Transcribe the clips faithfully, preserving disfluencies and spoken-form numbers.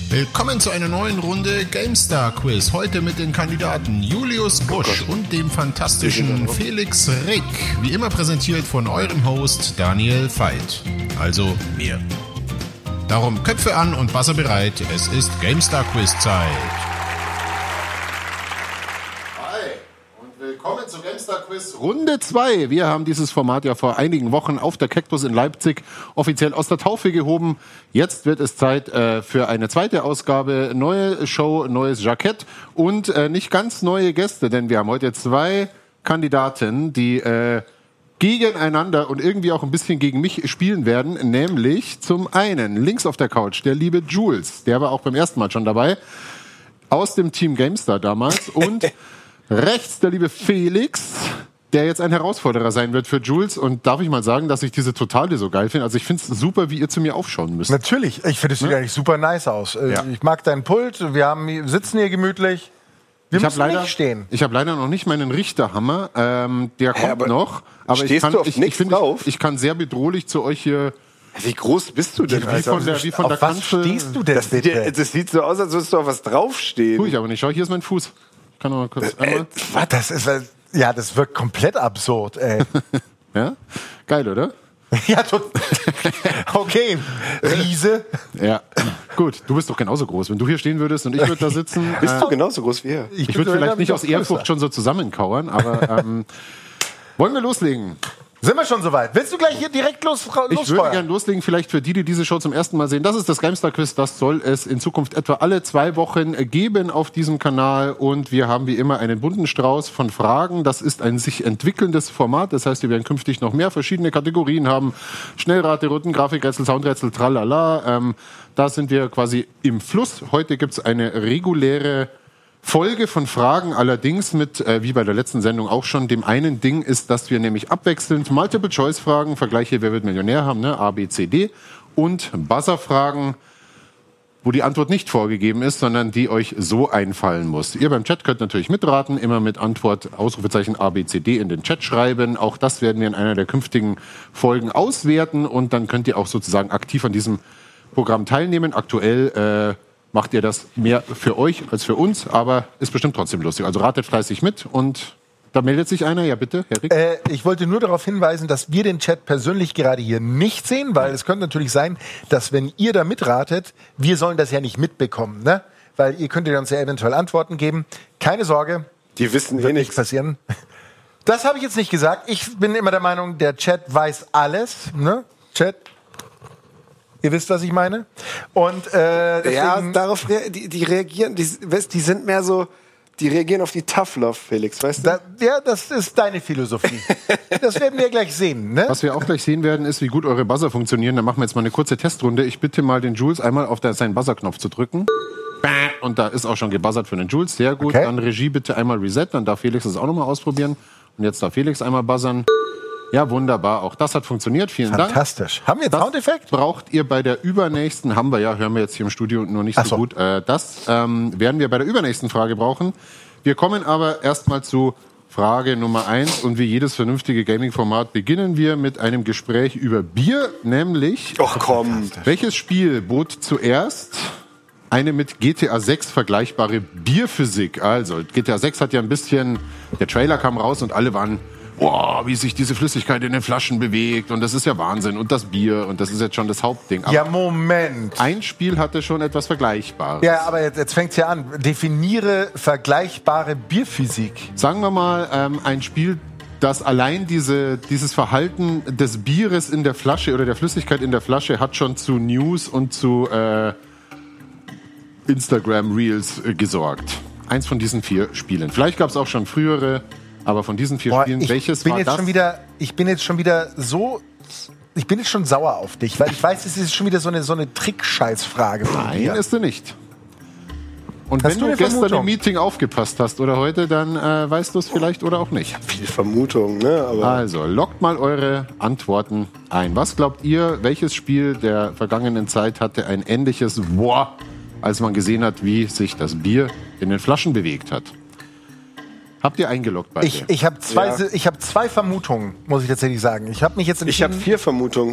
Willkommen zu einer neuen Runde GameStar Quiz. Heute mit den Kandidaten Julius Busch oh und dem fantastischen Felix Rick. Wie immer präsentiert von eurem Host Daniel Veit. Also mir. Darum Köpfe an und Buzzer bereit. Es ist GameStar Quiz Zeit. Willkommen zu GameStar Quiz Runde zwei. Wir haben dieses Format ja vor einigen Wochen auf der Cactus in Leipzig offiziell aus der Taufe gehoben. Jetzt wird es Zeit äh, für eine zweite Ausgabe. Neue Show, neues Jackett und äh, nicht ganz neue Gäste, denn wir haben heute zwei Kandidaten, die äh, gegeneinander und irgendwie auch ein bisschen gegen mich spielen werden. Nämlich zum einen links auf der Couch der liebe Jules, der war auch beim ersten Mal schon dabei, aus dem Team GameStar damals und rechts der liebe Felix, der jetzt ein Herausforderer sein wird für Jules. Und darf ich mal sagen, dass ich diese Totale so geil finde? Also ich finde es super, wie ihr zu mir aufschauen müsst. Natürlich. Ich finde, es sieht ja? eigentlich super nice aus. Ja. Ich mag deinen Pult. Wir haben, sitzen hier gemütlich. Wir ich müssen leider, nicht stehen. Ich habe leider noch nicht meinen Richterhammer. Ähm, der kommt ja, aber noch. Aber stehst ich kann, du auf ich, nichts ich, find, drauf? Ich, ich kann sehr bedrohlich zu euch hier... Wie groß bist du denn? Wie von der, wie von auf der was Kanzel. stehst du denn das, bitte? Sieht, das sieht so aus, als würdest du auf was draufstehen. Tu ich aber nicht. Schau, hier ist mein Fuß. Kann noch mal kurz einmal. Was? Das ist, ja, das wirkt komplett absurd, ey. Ja? Geil, oder? Ja, tot. Okay, Riese. Ja, gut. Du bist doch genauso groß. Wenn du hier stehen würdest und ich würde da sitzen... Bist äh, du genauso groß wie er? Ich, ich würde vielleicht nicht aus Ehrfurcht schon so zusammenkauern, aber ähm, wollen wir loslegen? Sind wir schon soweit? Willst du gleich hier direkt los, losfeuern? Ich würde gerne loslegen, vielleicht für die, die diese Show zum ersten Mal sehen. Das ist das GameStar Quiz, das soll es in Zukunft etwa alle zwei Wochen geben auf diesem Kanal. Und wir haben wie immer einen bunten Strauß von Fragen. Das ist ein sich entwickelndes Format. Das heißt, wir werden künftig noch mehr verschiedene Kategorien haben. Schnellrate, Runden, Grafikrätsel, Soundrätsel, tralala. Ähm, da sind wir quasi im Fluss. Heute gibt es eine reguläre Folge von Fragen, allerdings mit, äh, wie bei der letzten Sendung auch schon, dem einen Ding ist, dass wir nämlich abwechselnd Multiple-Choice-Fragen, Vergleiche Wer wird Millionär haben, ne? A, B, C, D, und Buzzer-Fragen, wo die Antwort nicht vorgegeben ist, sondern die euch so einfallen muss. Ihr beim Chat könnt natürlich mitraten, immer mit Antwort Ausrufezeichen A, B, C, D in den Chat schreiben. Auch das werden wir in einer der künftigen Folgen auswerten und dann könnt ihr auch sozusagen aktiv an diesem Programm teilnehmen. Aktuell äh, macht ihr das mehr für euch als für uns, aber ist bestimmt trotzdem lustig. Also ratet fleißig mit und da meldet sich einer. Ja, bitte, Herr Rick. Äh, ich wollte nur darauf hinweisen, dass wir den Chat persönlich gerade hier nicht sehen, weil es könnte natürlich sein, dass wenn ihr da mitratet, wir sollen das ja nicht mitbekommen, ne? Weil ihr könntet uns ja eventuell Antworten geben. Keine Sorge. Die wissen eh nichts passieren. Das habe ich jetzt nicht gesagt. Ich bin immer der Meinung, der Chat weiß alles, ne? Chat. Ihr wisst, was ich meine? Und äh, deswegen ja, darauf rea- die, die reagieren, die, die sind mehr so, die reagieren auf die Tough Love, Felix, weißt du? Da, ja, das ist deine Philosophie. Das werden wir gleich sehen, ne? Was wir auch gleich sehen werden, ist, wie gut eure Buzzer funktionieren. Da machen wir jetzt mal eine kurze Testrunde. Ich bitte mal den Jules einmal auf der, seinen Buzzer-Knopf zu drücken. Und da ist auch schon gebuzzert für den Jules. Sehr gut. Okay. Dann Regie bitte einmal Reset. Dann darf Felix das auch nochmal ausprobieren. Und jetzt darf Felix einmal buzzern. Ja, wunderbar. Auch das hat funktioniert. Vielen Dank. Fantastisch. Haben wir jetzt Das Soundeffekt? braucht ihr bei der übernächsten, haben wir ja, hören wir jetzt hier im Studio nur nicht so, Ach so. gut. Äh, das ähm, werden wir bei der übernächsten Frage brauchen. Wir kommen aber erstmal zu Frage Nummer eins. Und wie jedes vernünftige Gaming-Format beginnen wir mit einem Gespräch über Bier, nämlich... Ach komm. Welches Spiel bot zuerst eine mit G T A sechs vergleichbare Bierphysik? Also, G T A sechs hat ja ein bisschen... Der Trailer kam raus und alle waren... Boah, wie sich diese Flüssigkeit in den Flaschen bewegt und das ist ja Wahnsinn und das Bier und das ist jetzt schon das Hauptding. Aber Ja, Moment. ein Spiel hatte schon etwas Vergleichbares. Ja, aber jetzt, jetzt fängt's ja an. Definiere vergleichbare Bierphysik. Sagen wir mal, ähm, ein Spiel, das allein diese, dieses Verhalten des Bieres in der Flasche oder der Flüssigkeit in der Flasche hat schon zu News und zu äh, Instagram Reels äh, gesorgt. Eins von diesen vier Spielen. Vielleicht gab es auch schon frühere... Aber von diesen vier Boah, Spielen, ich welches bin war jetzt das? schon wieder, ich bin jetzt schon wieder so, ich bin jetzt schon sauer auf dich, weil ich weiß, es ist schon wieder so eine, so eine Trickscheißfrage von Nein, dir. ist sie nicht. Und Hast wenn du du eine gestern Vermutung? im Meeting aufgepasst hast oder heute, dann äh, weißt du es vielleicht oder auch nicht. Viel Vermutung, ne? Aber Also, loggt mal eure Antworten ein. Was glaubt ihr, welches Spiel der vergangenen Zeit hatte ein ähnliches Boah, als man gesehen hat, wie sich das Bier in den Flaschen bewegt hat? Habt ihr eingeloggt beide? Ich, ich habe zwei, Ja. ich hab zwei Vermutungen, muss ich tatsächlich sagen. Ich habe mich jetzt ich habe entschieden. vier Vermutungen.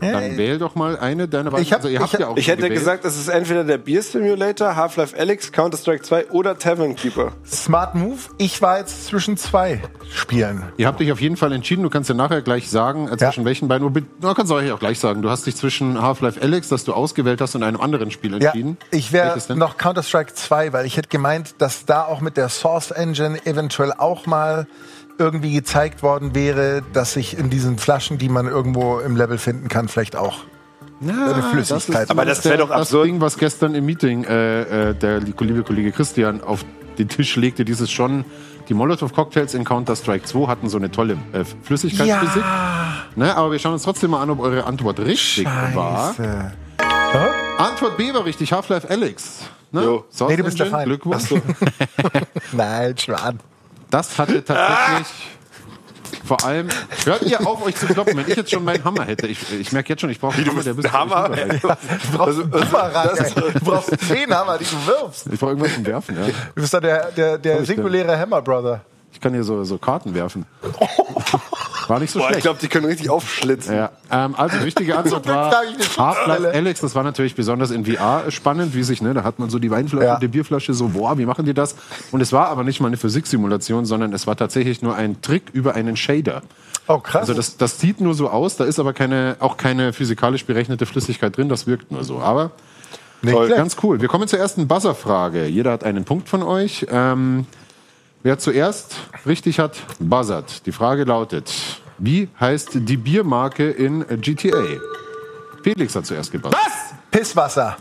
Dann wähl doch mal eine deiner beiden. Ich hab- also ihr ich habt hab- ja auch Ich schon hätte gewählt. gesagt, es ist entweder der Beer Simulator, Half-Life Alyx, Counter-Strike zwei oder Tavern Keeper. Smart Move. Ich war jetzt zwischen zwei Spielen. Ihr habt euch auf jeden Fall entschieden. Du kannst ja nachher gleich sagen, äh, zwischen Ja. welchen beiden. Du kannst euch auch gleich sagen. Du hast dich zwischen Half-Life Alyx, das du ausgewählt hast, und einem anderen Spiel Ja, entschieden. ich wäre Welches denn? noch Counter-Strike zwei, weil ich hätte gemeint, dass da auch mit der Source Engine eventuell auch mal irgendwie gezeigt worden wäre, dass sich in diesen Flaschen, die man irgendwo im Level finden kann, vielleicht auch eine Flüssigkeit. Aber das wäre doch das absurd. Ding, was gestern im Meeting äh, äh, der liebe Kollege Christian auf den Tisch legte, dieses schon, die Molotov-Cocktails in Counter-Strike zwei hatten so eine tolle äh, Flüssigkeitsphysik. Ne, aber wir schauen uns trotzdem mal an, ob eure Antwort richtig war. Scheiße. Antwort B war richtig, Half-Life Alyx. Ne? Jo. Source Nee, du bist der Engine, Feind. Glückwunsch. Nein, Schwan. Das hatte tatsächlich vor allem, hört ihr auf, euch zu kloppen, wenn ich jetzt schon meinen Hammer hätte. Ich, ich merke jetzt schon, ich brauche einen Hammer, der bis Hammer? Ich Du brauchst einen Bumerang, ey. Du brauchst zehn Hammer, die du wirfst. brauche irgendwas zum Werfen, ja. Du bist doch der, der, der ich denn? singuläre Hammer Brother. Ich kann hier so, so Karten werfen. War nicht so Boah, ich schlecht. glaube, die können richtig aufschlitzen. Ja, ähm, also die richtige Antwort Glück war trage ich eine Schutzbrille. Half-Life Alyx. Das war natürlich besonders in V R spannend, wie sich, ne, da hat man so die Weinflasche, Ja. die Bierflasche so, boah, wie machen die das? Und es war aber nicht mal eine Physiksimulation, sondern es war tatsächlich nur ein Trick über einen Shader. Oh, krass. Also das, das sieht nur so aus, da ist aber keine, auch keine physikalisch berechnete Flüssigkeit drin, das wirkt nur so. Aber Nicht Toll. schlecht. ganz cool. Wir kommen zur ersten Buzzer-Frage. Jeder hat einen Punkt von euch. Ähm, wer zuerst richtig hat, buzzert. Die Frage lautet, wie heißt die Biermarke in G T A? Felix hat zuerst gebuzzert. Pisswasser.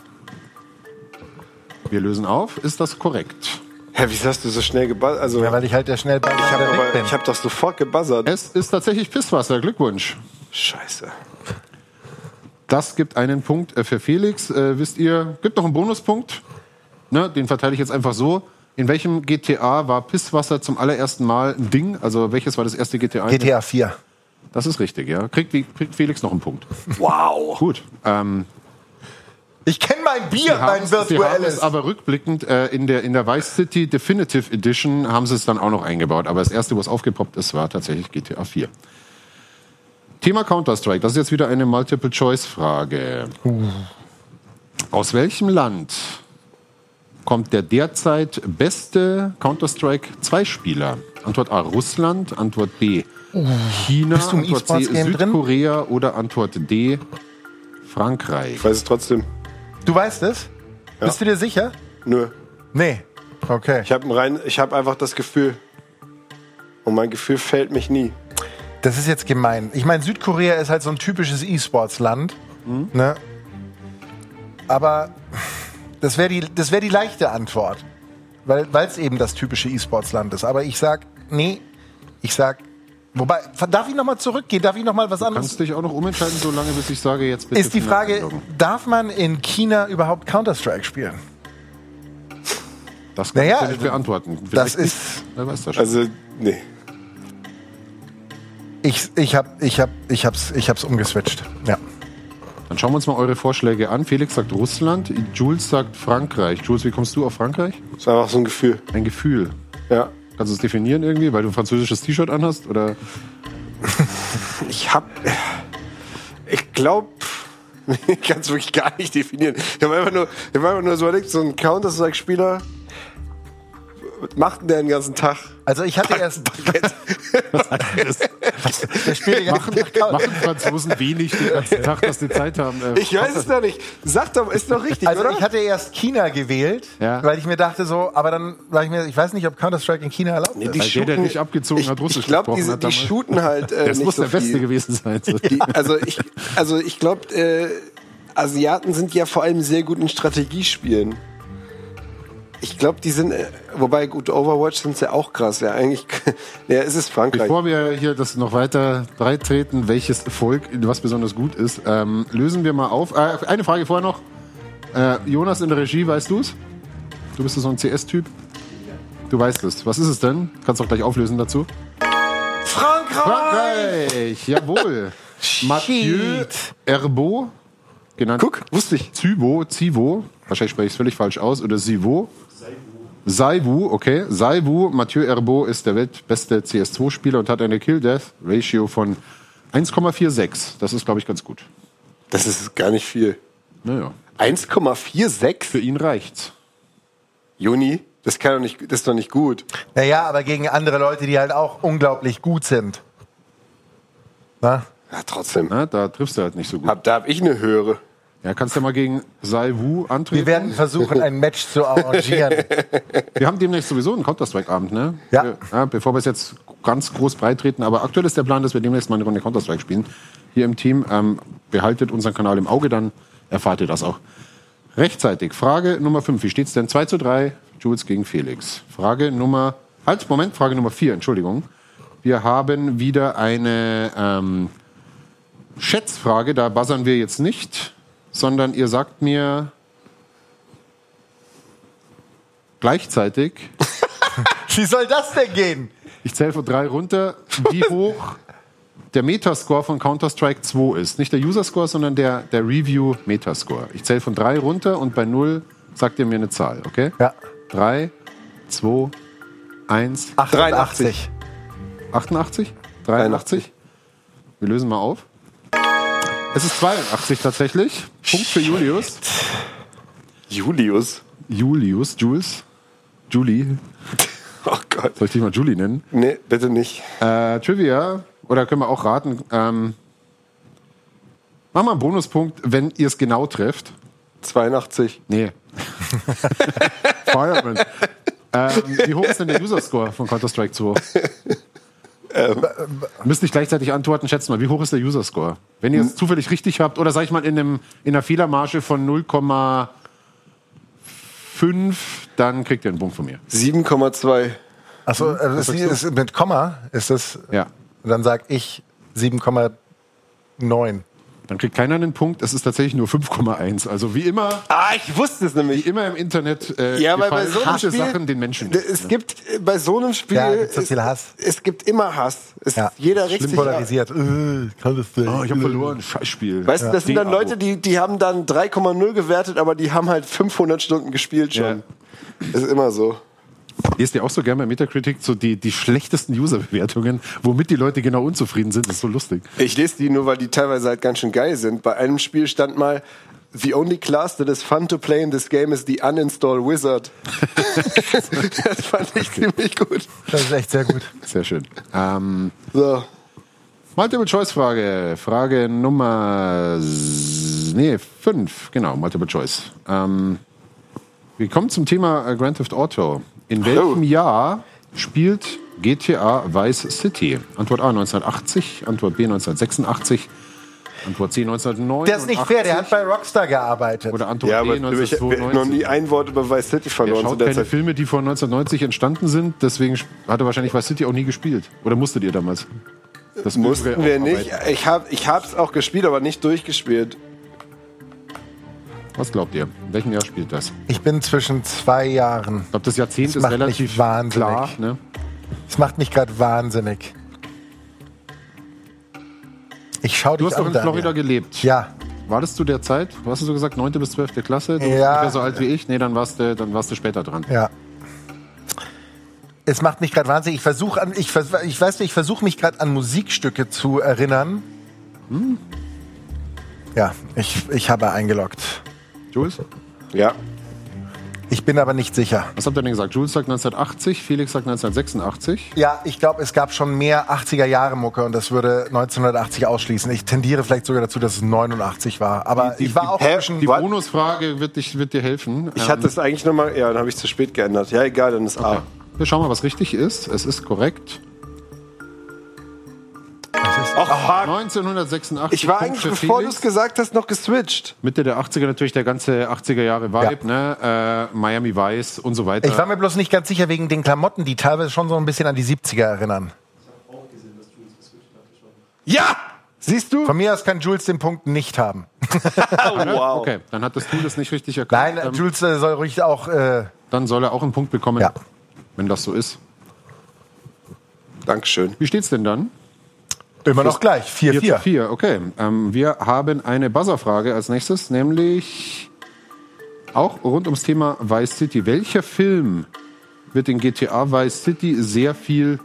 Wir lösen auf. Ist das korrekt? Hä, wieso hast du so schnell gebuzzert? Also, Ja, weil ich halt der Schnellball ich habe weg bin. hab doch sofort gebuzzert. Es ist tatsächlich Pisswasser. Glückwunsch. Scheiße. Das gibt einen Punkt äh, für Felix. Äh, wisst ihr, gibt noch einen Bonuspunkt. Ne, den verteile ich jetzt einfach so. In welchem G T A war Pisswasser zum allerersten Mal ein Ding? Also welches war das erste G T A? G T A vier. Das ist richtig, ja. Kriegt, kriegt Felix noch einen Punkt. Wow. Gut. Ähm, Ich kenne mein Bier, haben mein es- Sie haben es virtuelles. aber rückblickend äh, in, der, in der Vice City Definitive Edition haben sie es dann auch noch eingebaut. Aber das erste, was aufgepoppt ist, war tatsächlich G T A vier. Thema Counter-Strike. Das ist jetzt wieder eine Multiple-Choice-Frage. Aus welchem Land kommt der derzeit beste Counter-Strike zwei Spieler? Antwort A, Russland. Antwort B, China. Bist du im Antwort C, E-Sports-Game drin? Südkorea. Oder Antwort D, Frankreich. Ich weiß es trotzdem. Du weißt es? Bist du dir sicher? Nö. Nee. Okay. Ich habe rein, ich habe einfach das Gefühl. Und mein Gefühl fällt mich nie. Das ist jetzt gemein. Ich meine, Südkorea ist halt so ein typisches E-Sports-Land. Ne? Aber das wäre die, das wär die leichte Antwort. Weil es eben das typische E-Sports-Land ist. Aber ich sag, nee, ich sag, wobei, darf ich nochmal zurückgehen? Darf ich nochmal was Du anderes? kannst dich auch noch umentscheiden, solange bis ich sage, jetzt bitte. Ist die final Frage, einloggen. darf man in China überhaupt Counter-Strike spielen? Das kann Naja, ich dir nicht also, beantworten. das Vielleicht ist- nicht. Wer weiß das schon. Also, nee. Ich, ich, hab, ich, hab, ich, hab's, ich hab's umgeswitcht. Ja. Dann schauen wir uns mal eure Vorschläge an. Felix sagt Russland, Jules sagt Frankreich. Jules, wie kommst du auf Frankreich? Das ist einfach so ein Gefühl. Ein Gefühl. Ja. Kannst du es definieren irgendwie, weil du ein französisches T-Shirt anhast? Oder? Ich hab. Ich glaube. Ich kann es wirklich gar nicht definieren. Ich habe einfach nur, ich hab einfach nur so überlegt, so ein Counter-Strike-Spieler. Was macht denn der den ganzen Tag? Also ich hatte erst... Der spielt den ganzen Tag Counter. Machen Franzosen wenig den ganzen Tag, dass die Zeit haben? Äh, Ich weiß es noch nicht. Sag doch, ist doch richtig, Also oder? ich hatte erst China gewählt, Ja. weil ich mir dachte so, aber dann war ich mir, ich weiß nicht, ob Counter-Strike in China erlaubt ist. die Weil der, der shooten- nicht abgezogen ich, hat, Russisch Ich glaube, gesprochen die, hat die damals. shooten halt äh, Das nicht muss so der Beste viel. gewesen sein. Die, also ich, also ich glaube, äh, Asiaten sind ja vor allem sehr gut in Strategiespielen. Ich glaube, die sind, äh, wobei gut, Overwatch sind ja auch krass. Ja, eigentlich, ja, es ist Frankreich. Bevor wir hier das noch weiter breitreten, welches Volk was besonders gut ist, ähm, lösen wir mal auf. Äh, eine Frage vorher noch. Äh, Jonas in der Regie, weißt du es? Du bist so ein C S-Typ. Du weißt es. Was ist es denn? Kannst auch gleich auflösen dazu. Frankreich! Frankreich, jawohl. Mathieu Herbeau, genannt Guck, wusste ich. Zybo, Zivo, wahrscheinlich spreche ich es völlig falsch aus, oder Sivo. Saivu, okay. Saivu, Mathieu Herbeau ist der weltbeste C S zwei Spieler und hat eine Kill-Death-Ratio von eins Komma sechsundvierzig. Das ist, glaube ich, ganz gut. Das ist gar nicht viel. Naja. eins Komma sechsundvierzig? Für ihn reicht's. Juni? Das kann doch nicht, das ist doch nicht gut. Naja, aber gegen andere Leute, die halt auch unglaublich gut sind. Na? Ja, trotzdem. Na, da triffst du halt nicht so gut. Hab, da habe ich eine höhere. Ja, kannst du mal gegen Sai Wu antreten? Wir werden versuchen, ein Match zu arrangieren. Wir haben demnächst sowieso einen Counter-Strike-Abend, ne? Ja. Wir, ja. Bevor wir es jetzt ganz groß breit treten, aber aktuell ist der Plan, dass wir demnächst mal eine Runde Counter-Strike spielen. Hier im Team. Ähm, behaltet unseren Kanal im Auge, dann erfahrt ihr das auch rechtzeitig. Frage Nummer fünf. Wie steht's denn? zwei zu drei, Jules gegen Felix. Frage Nummer... Halt, Moment, Frage Nummer vier, Entschuldigung. Wir haben wieder eine ähm, Schätzfrage, da buzzern wir jetzt nicht, sondern ihr sagt mir gleichzeitig... Wie soll das denn gehen? Ich zähle von drei runter, wie hoch der Metascore von Counter-Strike zwei ist. Nicht der User-Score, sondern der, der Review-Metascore. Ich zähle von drei runter und bei null sagt ihr mir eine Zahl, okay? Ja. drei, zwei, eins, achtundachtzig. achtundachtzig? dreiundachtzig? Wir lösen mal auf. Es ist zweiundachtzig tatsächlich. Punkt für Julius. Julius? Julius, Jules. Julie. Oh Gott. Soll ich dich mal Julie nennen? Nee, bitte nicht. Äh, Trivia, oder können wir auch raten, ähm, mach mal einen Bonuspunkt, wenn ihr es genau trefft. zweiundachtzig. Nee. Fireman. ähm, wie hoch ist denn der User-Score von Counter-Strike zwei? Ähm. Müsst nicht gleichzeitig antworten, schätzt mal, wie hoch ist der User-Score? Wenn ihr es zufällig richtig habt, oder sag ich mal in, einem, in einer Fehlermarge von null Komma fünf, dann kriegt ihr einen Punkt von mir. sieben Komma zwei. Achso, also das ist mit Komma ist das. Ja. Dann sag ich sieben Komma neun. Dann kriegt keiner einen Punkt. Es ist tatsächlich nur fünf Komma eins. Also wie immer, Ah, ich wusste es nämlich. wie immer im Internet äh, Ja, weil bei gefallen so einem harte Spiel, Sachen den Menschen. Es gibt äh, bei so einem Spiel, Ja, gibt's so es, viel Hass. es gibt immer Hass. Es, Ja. Jeder regt Schlimm sich polarisiert. Äh, kann das denn? Oh, ich habe verloren. Scheißspiel. Weißt du, das sind dann D-Abo. Leute, die, die haben dann drei Komma null gewertet, aber die haben halt fünfhundert Stunden gespielt schon. Das ist immer so. Lest ihr auch so gerne bei Metacritic so die, die schlechtesten User-Bewertungen, womit die Leute genau unzufrieden sind? Das ist so lustig. Ich lese die nur, weil die teilweise halt ganz schön geil sind. Bei einem Spiel stand mal: The only class that is fun to play in this game is the uninstall wizard. Das fand ich ziemlich gut. Das ist echt sehr gut. Sehr schön. Ähm, So. Multiple-Choice-Frage. Frage Nummer s- nee, fünf. Genau, Multiple-Choice. Ähm, wir kommen zum Thema äh, Grand Theft Auto. In welchem Oh. Jahr spielt G T A Vice City? Antwort A neunzehnhundertachtzig, Antwort B neunzehnhundertsechsundachtzig, Antwort C neunzehnhundertneunundachtzig. Der ist nicht fair, der hat bei Rockstar gearbeitet. Oder Antwort Ja, B aber ich habe noch neunzehnhundertzweiundneunzig. nie ein Wort über Vice City Er verloren zu schaut der keine Zeit. Filme, die vor neunzehnhundertneunzig entstanden sind, deswegen sp- hat er wahrscheinlich Vice City auch nie gespielt. Oder musstet ihr damals? Das Mussten müssen wir auch nicht. arbeiten. Ich habe ich hab's auch gespielt, aber nicht durchgespielt. Was glaubt ihr? In welchem Jahr spielt das? Ich bin zwischen zwei Jahren. Ich glaube, das Jahrzehnt Das ist macht mich relativ wahnsinnig. klar. Ne? Das macht mich gerade wahnsinnig. Ich schau Du dich hast doch an, in Florida Daniel. gelebt. Ja, War das zu der Zeit? Was hast du so gesagt? neunte bis zwölfte Klasse? Du bist Ja. ungefähr so alt wie ich? Nee, dann warst du, dann warst du später dran. ja. Es macht mich gerade wahnsinnig. Ich versuche an, ich, vers- ich weiß nicht, ich versuche mich gerade an Musikstücke zu erinnern. Hm? Ja, ich, ich habe eingeloggt. Jules? Ja. Ich bin aber nicht sicher. Was habt ihr denn gesagt? Jules sagt neunzehnhundertachtzig, Felix sagt neunzehnhundertsechsundachtzig. Ja, ich glaube, es gab schon mehr achtziger-Jahre-Mucke und das würde neunzehnhundertachtzig ausschließen. Ich tendiere vielleicht sogar dazu, dass es neunundachtzig war. Aber Die- ich war die- auch Hä? zwischen... Die What? Bonusfrage wird, dich, wird dir helfen. Ich Ähm, hatte es eigentlich nochmal, ja, dann habe ich zu spät geändert. Ja, egal, dann ist A. Wir schauen mal, was richtig ist. Es ist korrekt. Ach, fuck. neunzehnhundertsechsundachtzig. Ich war Punkt eigentlich, für bevor du Felix. es gesagt hast, noch geswitcht. Mitte der achtziger natürlich der ganze achtziger Jahre Vibe, ne? Äh, Miami Vice und so weiter. Ich war mir bloß nicht ganz sicher wegen den Klamotten, die teilweise schon so ein bisschen an die siebziger erinnern. Ja! Siehst du? Von mir aus kann Jules den Punkt nicht haben. Oh, wow. Okay, dann hat das Tool das nicht richtig erkannt. Nein, Ähm, Jules äh, soll ruhig auch... Äh, dann soll er auch einen Punkt bekommen, Ja. wenn das so ist. Dankeschön. Wie steht's denn dann? immer noch gleich. vier vier zu vier. vier, okay. Ähm, wir haben eine Buzzer-Frage als nächstes, nämlich auch rund ums Thema Vice City. Welcher Film wird in G T A Vice City sehr viel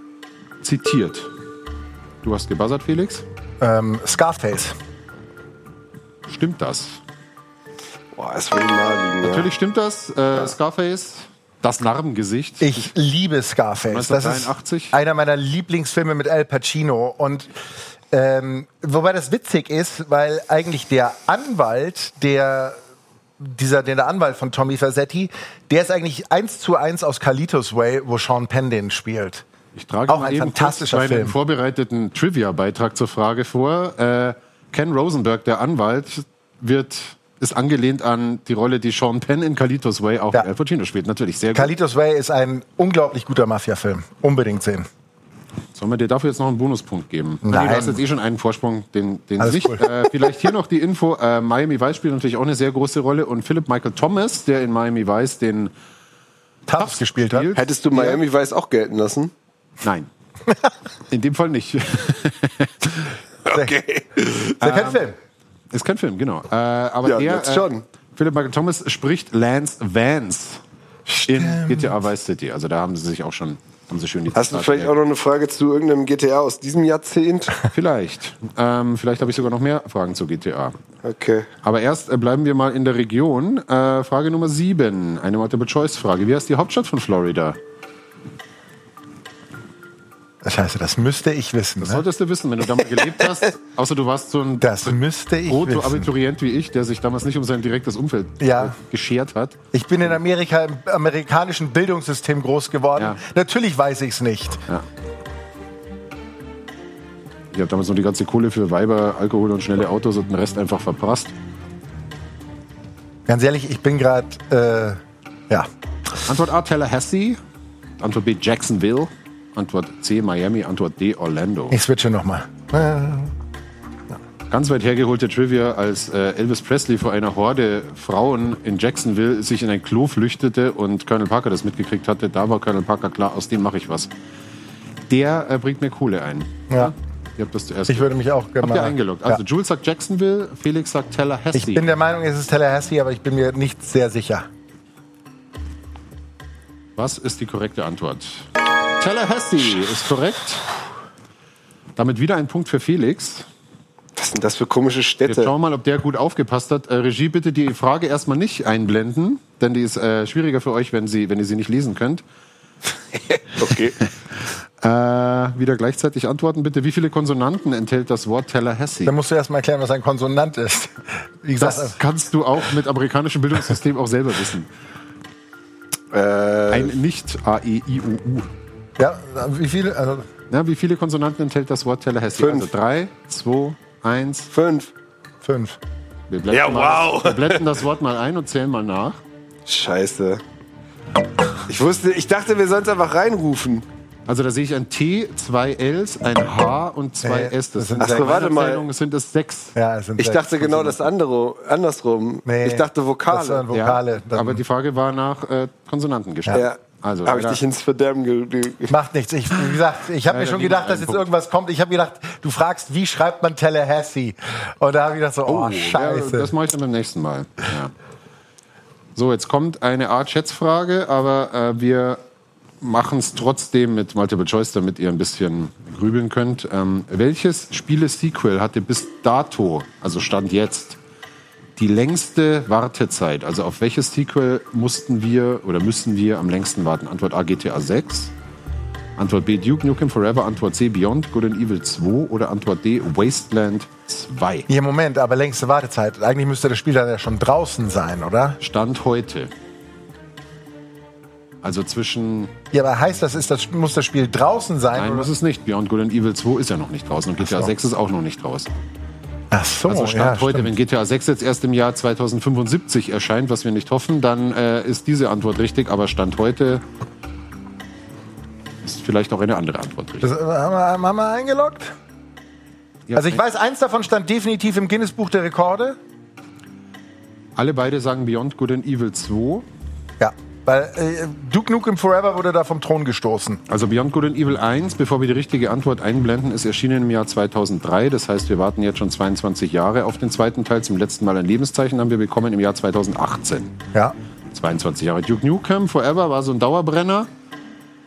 zitiert? Du hast gebuzzert, Felix. Ähm, Scarface. Stimmt das? Boah, es will naheliegen. Natürlich stimmt das. Äh, ja. Scarface, das Narrengesicht. Ich liebe Scarface. neunzehnhundertdreiundachtzig. Das ist einer meiner Lieblingsfilme mit Al Pacino. Und ähm, wobei das witzig ist, weil eigentlich der Anwalt, der dieser der Anwalt von Tommy Vercetti, der ist eigentlich eins zu eins aus Carlitos Way, wo Sean Penn den spielt. Ich trage auch mal ein eben fantastischer kurz meinen Film. vorbereiteten Trivia-Beitrag zur Frage vor. Äh, Ken Rosenberg, der Anwalt, wird ist angelehnt an die Rolle, die Sean Penn in Carlitos Way auch ja. Al Pacino spielt. Natürlich sehr gut. Carlitos Way ist ein unglaublich guter Mafia-Film. Unbedingt sehen. Sollen wir dir dafür jetzt noch einen Bonuspunkt geben? Nein. Du hast jetzt eh schon einen Vorsprung, den, den Alles nicht. cool. Äh, vielleicht hier noch die Info. Äh, Miami Vice spielt natürlich auch eine sehr große Rolle. Und Philip Michael Thomas, der in Miami Vice den Tubbs gespielt hat. Hättest du Miami Vice auch gelten lassen? Nein. In dem Fall nicht. Okay. Ist ja kein Ähm, Film. Ist kein Film, genau. Äh, aber Ja, der, jetzt schon. Äh, Philip Michael Thomas spricht Lance Vance in G T A Vice City. Also da haben sie sich auch schon, haben sie schön die Hast du Zitate vielleicht her- auch noch eine Frage zu irgendeinem G T A aus diesem Jahrzehnt? Vielleicht. Ähm, vielleicht habe ich sogar noch mehr Fragen zu G T A. Okay. Aber erst äh, bleiben wir mal in der Region. Äh, Frage Nummer sieben, eine Multiple-Choice-Frage. Wie heißt die Hauptstadt von Florida? Scheiße, das müsste ich wissen. Das Ne? solltest du wissen, wenn du da mal gelebt hast. Außer du warst so ein Das müsste ich wissen. Proto-Abiturient wie ich, der sich damals nicht um sein direktes Umfeld Ja. äh, geschert hat. Ich bin in Amerika im amerikanischen Bildungssystem groß geworden. Ja. Natürlich weiß ich es nicht. Ich habe damals noch die ganze Kohle für Weiber, Alkohol und schnelle Autos und den Rest einfach verprasst. Ganz ehrlich, ich bin gerade, äh, ja. Antwort A, Tallahassee. Antwort B, Jacksonville. Antwort C, Miami. Antwort D, Orlando. Ich switche nochmal. Ganz weit hergeholte Trivia, als äh, Elvis Presley vor einer Horde Frauen in Jacksonville sich in ein Klo flüchtete und Colonel Parker das mitgekriegt hatte, da war Colonel Parker klar, aus dem mache ich was. Der äh, bringt mir Kohle ein. Ja. Ihr habt das zuerst. Ich würde mich auch gerne Habt ihr mal- eingeloggt? Also Ja. Jules sagt Jacksonville, Felix sagt Tallahassee. Ich bin der Meinung, es ist Tallahassee, aber ich bin mir nicht sehr sicher. Was ist die korrekte Antwort? Tallahassee ist korrekt. Damit wieder ein Punkt für Felix. Was sind das für komische Jetzt Städte? schauen wir mal, ob der gut aufgepasst hat. Äh, Regie, bitte die Frage erstmal nicht einblenden, denn die ist äh, schwieriger für euch, wenn, sie, wenn ihr sie nicht lesen könnt. Okay. Äh, wieder gleichzeitig antworten, bitte. Wie viele Konsonanten enthält das Wort Tallahassee? Dann musst du erst mal erklären, was ein Konsonant ist. Wie gesagt, Das kannst du auch mit amerikanischem Bildungssystem auch selber wissen. Äh, Ein Nicht-A E I O U. ja, wie viele? Also, Na, wie viele Konsonanten enthält das Wort Tallahassee? Fünf. Also drei, zwei, eins. fünf. fünf. Wir blenden, Ja, mal, wow. wir blenden das Wort mal ein und zählen mal nach. Scheiße. Ich wusste, ich dachte, wir sollen es einfach reinrufen. Also da sehe ich ein T, zwei Ls, ein H und zwei Äh, S. Das das sind sind Ach so, bei meiner warte mal. Zählung sind es sechs. Ja, es sind Ich sechs dachte genau das andere, andersrum. Nee, ich dachte das Vokale. waren Vokale. Dann- aber die Frage war nach äh, Konsonanten gestellt. Ja. Also, habe ich leider- dich ins Verderben ge ge Macht nichts. Ich, wie gesagt, ich habe mir Leider schon niemand gedacht, dass einen jetzt Punkt. irgendwas kommt. Ich habe gedacht, du fragst, wie schreibt man Tallahassee? Und da habe ich gedacht so, oh, ja, scheiße. das mache ich dann beim nächsten Mal. Ja. So, jetzt kommt eine Art Schätzfrage, aber äh, wir machen es trotzdem mit Multiple Choice, damit ihr ein bisschen grübeln könnt. Ähm, welches Spiele-Sequel hatte bis dato, also Stand jetzt, die längste Wartezeit? Also auf welches Sequel mussten wir oder müssen wir am längsten warten? Antwort A, G T A sechs. Antwort B, Duke Nukem Forever. Antwort C, Beyond Good and Evil zwei. Oder Antwort D, Wasteland zwei. Hier, Moment, aber längste Wartezeit. Eigentlich müsste das Spiel dann ja schon draußen sein, oder? Stand heute. Also zwischen... Ja, aber heißt das, ist das, muss das Spiel draußen sein? Nein, oder? muss es nicht. Beyond Good and Evil zwei ist ja noch nicht draußen. Und G T A Ach so. sechs ist auch noch nicht draußen. Ach so, Also ja, Stand heute, stimmt. wenn G T A sechs jetzt erst im Jahr zweitausendfünfundsiebzig erscheint, was wir nicht hoffen, dann äh, ist diese Antwort richtig. Aber Stand heute ist vielleicht auch eine andere Antwort richtig. Das, äh, haben, wir, haben wir eingeloggt? Ja, Also ich weiß, eins davon stand definitiv im Guinness-Buch der Rekorde. alle beide sagen Beyond Good and Evil zwei. Ja, weil äh, Duke Nukem Forever wurde da vom Thron gestoßen. Also Beyond Good and Evil eins, bevor wir die richtige Antwort einblenden, ist erschienen im Jahr zweitausenddrei. Das heißt, wir warten jetzt schon zweiundzwanzig Jahre auf den zweiten Teil. Zum letzten Mal ein Lebenszeichen haben wir bekommen im Jahr zweitausendachtzehn. Ja. zweiundzwanzig Jahre. Duke Nukem Forever war so ein Dauerbrenner.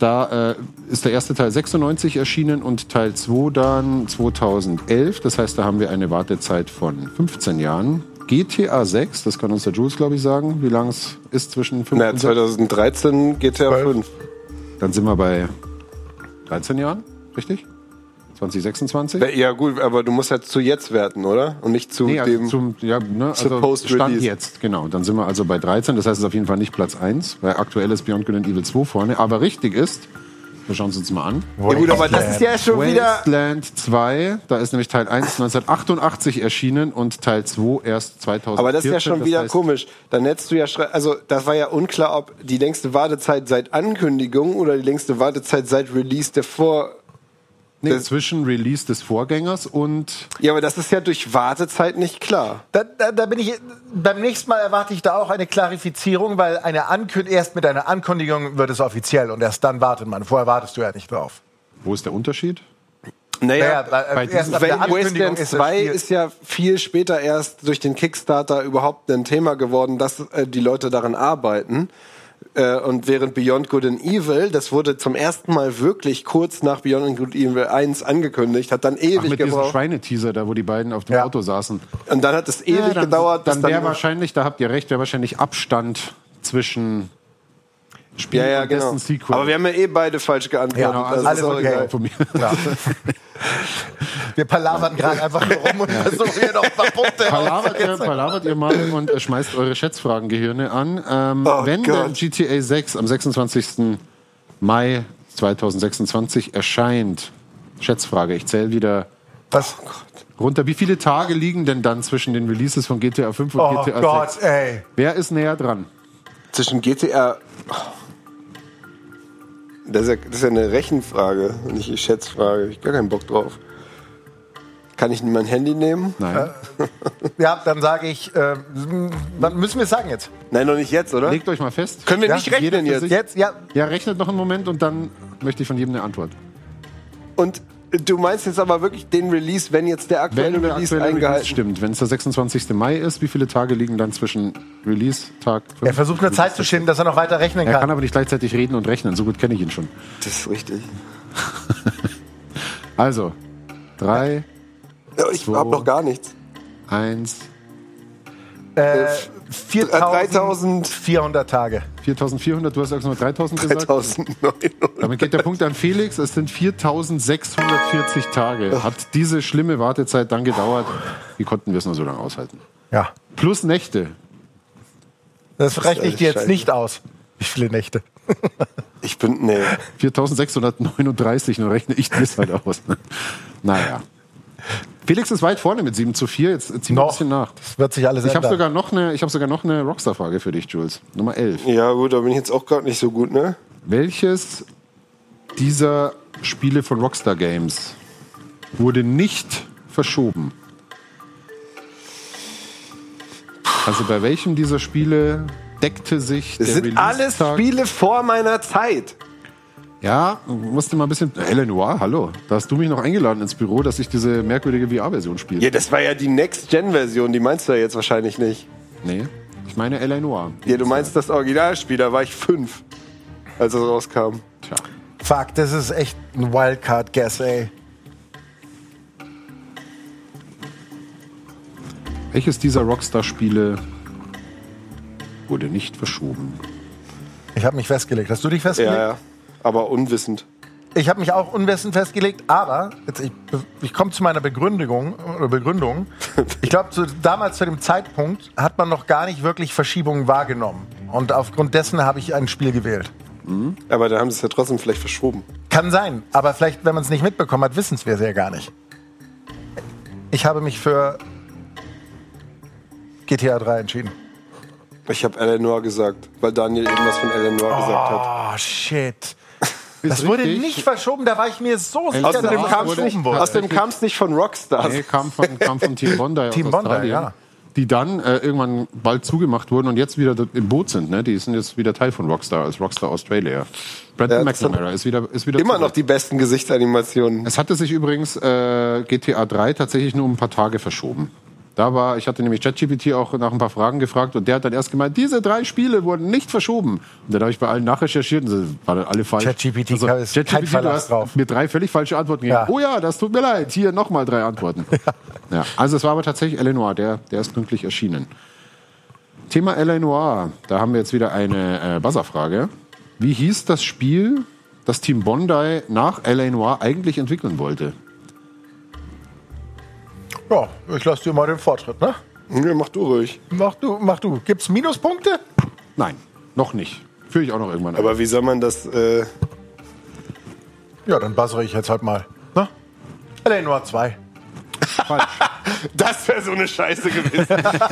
Da äh, ist der erste Teil sechsundneunzig erschienen und Teil zwei dann zweitausendelf. Das heißt, da haben wir eine Wartezeit von fünfzehn Jahren. G T A sechs, das kann uns der Jules, glaube ich, sagen, wie lang es ist zwischen fünf Na, und zweitausenddreizehn G T A fünf. Dann sind wir bei dreizehn Jahren, richtig? zwanzig sechsundzwanzig? Ja gut, aber du musst halt zu jetzt werten, oder? Und nicht zu Nee, also dem... zum, ja, ne, also Supposed Stand Release. jetzt, genau. Dann sind wir also bei dreizehn, das heißt, es ist auf jeden Fall nicht Platz eins, weil aktuell ist Beyond Good and Evil zwei vorne. Aber richtig ist, wir schauen es uns mal an, Ja gut, aber das ist ja schon wieder... Wasteland zwei, da ist nämlich Teil eins neunzehnhundertachtundachtzig erschienen und Teil zwei erst zweitausendvierzehn. Aber das ist ja schon wieder heißt, komisch. Dann hättest du ja... schrei- Also das war ja unklar, ob die längste Wartezeit seit Ankündigung oder die längste Wartezeit seit Release der Vor... Nee, das- zwischen Release des Vorgängers und Ja, aber das ist ja durch Wartezeit nicht klar. Da, da, da bin ich, beim nächsten Mal erwarte ich da auch eine Klarifizierung, weil eine Ankün- erst mit einer Ankündigung wird es offiziell und erst dann wartet man. Vorher wartest du ja nicht drauf. wo ist der Unterschied? Naja, weil, äh, bei erst diesem ab der Weil Ankündigung Wasteland ist zwei das Spiel- ist ja viel später erst durch den Kickstarter überhaupt ein Thema geworden, dass äh, die Leute daran arbeiten. Äh, und während Beyond Good and Evil, das wurde zum ersten Mal wirklich kurz nach Beyond Good and Evil eins angekündigt, hat dann Ach, ewig mit diesem gebraucht. Schweineteaser, da wo die beiden auf dem Ja. Auto saßen. Und dann hat es ewig Ja, dann, gedauert, bis Dann wäre dann wahrscheinlich, da habt ihr recht, wäre wahrscheinlich Abstand zwischen Spiel ja, ja, und genau. dessen Sequel. Aber wir haben ja eh beide falsch geantwortet. Ja, genau, also also ist alles auch okay. egal. von mir. Ja. Wir palavern gerade einfach nur rum und versuchen hier noch ein paar Punkte Palavert ihr, aufzusetzen. palavert ihr mal und äh, schmeißt eure Schätzfragengehirne an. Ähm, Oh wenn Gott. denn G T A sechs am sechsundzwanzigsten Mai zweitausendsechsundzwanzig erscheint, Schätzfrage, ich zähle wieder Was? runter. Wie viele Tage liegen denn dann zwischen den Releases von G T A fünf und Oh G T A Gott, sechs? ey. Wer ist näher dran? Zwischen G T A... Das ist, ja, das ist ja eine Rechenfrage, nicht eine Schätzfrage. Ich hab gar keinen Bock drauf. Kann ich mein Handy nehmen? Nein. Ja, dann sage ich, äh, wann müssen wir es sagen jetzt? Nein, noch nicht jetzt, oder? Legt euch mal fest. Können wir Ja, nicht rechnen jeder für jetzt? sich. Jetzt, ja. Ja, rechnet noch einen Moment und dann möchte ich von jedem eine Antwort. Und du meinst jetzt aber wirklich den Release, wenn jetzt der aktuelle Wenn der Release aktuelle Release eingehalten stimmt, wenn es der sechsundzwanzigste Mai ist, wie viele Tage liegen dann zwischen Release-Tag fünf? Er versucht eine Zeit zu schinden, dass er noch weiter rechnen Er kann. kann aber nicht gleichzeitig reden und rechnen, so gut kenne ich ihn schon. Das ist richtig. Also, drei, Ja, ich So. hab noch gar nichts. eins, Äh, dreitausend viertausendvierhundert Tage. viertausendvierhundert, du hast auch nur dreitausend gesagt. dreitausendneunhundert. Damit geht der Punkt an Felix, es sind viertausendsechshundertvierzig Tage. Hat diese schlimme Wartezeit dann gedauert, wie konnten wir es nur so lange aushalten? Ja. Plus Nächte. Das rechne ich dir jetzt scheiße. nicht aus. Wie viele Nächte? Ich bin, nee. viertausendsechshundertneununddreißig, nur rechne ich das halt aus. Naja. Felix ist weit vorne mit sieben zu vier, jetzt ziehen wir ein Noch. bisschen nach. Das wird sich alles Ich habe ändern. sogar noch eine, ich habe sogar noch eine Rockstar-Frage für dich, Jules. Nummer elf. Ja gut, da bin ich jetzt auch gerade nicht so gut, ne? Welches dieser Spiele von Rockstar Games wurde nicht verschoben? Also bei welchem dieser Spiele deckte sich Das der sind alles Release-Tag? Spiele vor meiner Zeit. Ja, musste mal ein bisschen. L Noir, hallo. Da hast du mich noch eingeladen ins Büro, dass ich diese merkwürdige V R-Version spiele. Ja, das war ja die Next-Gen-Version, die meinst du ja jetzt wahrscheinlich nicht. Nee, ich meine L Noir. Ja, du meinst das Originalspiel, da war ich fünf, als es rauskam. Tja. Fuck, das ist echt ein Wildcard-Guess, ey. Welches dieser Rockstar-Spiele wurde nicht verschoben? Ich habe mich festgelegt. Hast du dich festgelegt? Ja, ja. Aber unwissend. Ich habe mich auch unwissend festgelegt, aber jetzt, ich, ich komme zu meiner Begründung. Oder Begründung. Ich glaube, zu, damals zu dem Zeitpunkt hat man noch gar nicht wirklich Verschiebungen wahrgenommen. Und aufgrund dessen habe ich ein Spiel gewählt. Aber da haben sie es ja trotzdem vielleicht verschoben. Kann sein, aber vielleicht, wenn man es nicht mitbekommen hat, wissen es wir sehr gar nicht. Ich habe mich für G T A drei entschieden. Ich habe Eleanor gesagt, weil Daniel eben was von Eleanor gesagt hat. Oh, shit. Ist Das wurde richtig. nicht verschoben, da war ich mir so sicher, Außerdem dass es kam es verschoben nicht- wurde. Außerdem kam es nicht von Rockstar. Nee, kam von, kam von Team Bondi Team aus Bondi, Australien, ja. die dann äh, irgendwann bald zugemacht wurden und jetzt wieder im Boot sind. Ne? Die sind jetzt wieder Teil von Rockstar, als Rockstar Australia. Brandon Ja, das McNamara ist wieder, ist wieder Immer zurück. noch die besten Gesichtsanimationen. Es hatte sich übrigens äh, G T A drei tatsächlich nur um ein paar Tage verschoben. Da war, ich hatte nämlich ChatGPT auch nach ein paar Fragen gefragt und der hat dann erst gemeint, diese drei Spiele wurden nicht verschoben. Und dann habe ich bei allen nachrecherchiert und das waren alle falsch. ChatGPT also, ist kein ChatGPT, Verlass du hast drauf. mir drei völlig falsche Antworten gegeben. Ja. Oh ja, das tut mir leid. Hier nochmal drei Antworten. Ja. Ja, also es war aber tatsächlich L A. Noire, der, der ist pünktlich erschienen. Thema L A. Noire, da haben wir jetzt wieder eine äh, Buzzer-Frage. Wie hieß das Spiel, das Team Bondi nach L A. Noire eigentlich entwickeln wollte? Ja, ich lasse dir mal den Vortritt, ne? Ja, mach du ruhig. Mach du, mach du. Gibt's Minuspunkte? Nein, noch nicht. Führe ich auch noch irgendwann Aber wie soll man das... Äh Ja, dann buzzere ich jetzt halt mal. Ne? L A. Noire zwei. Falsch. Das wäre so eine Scheiße gewesen,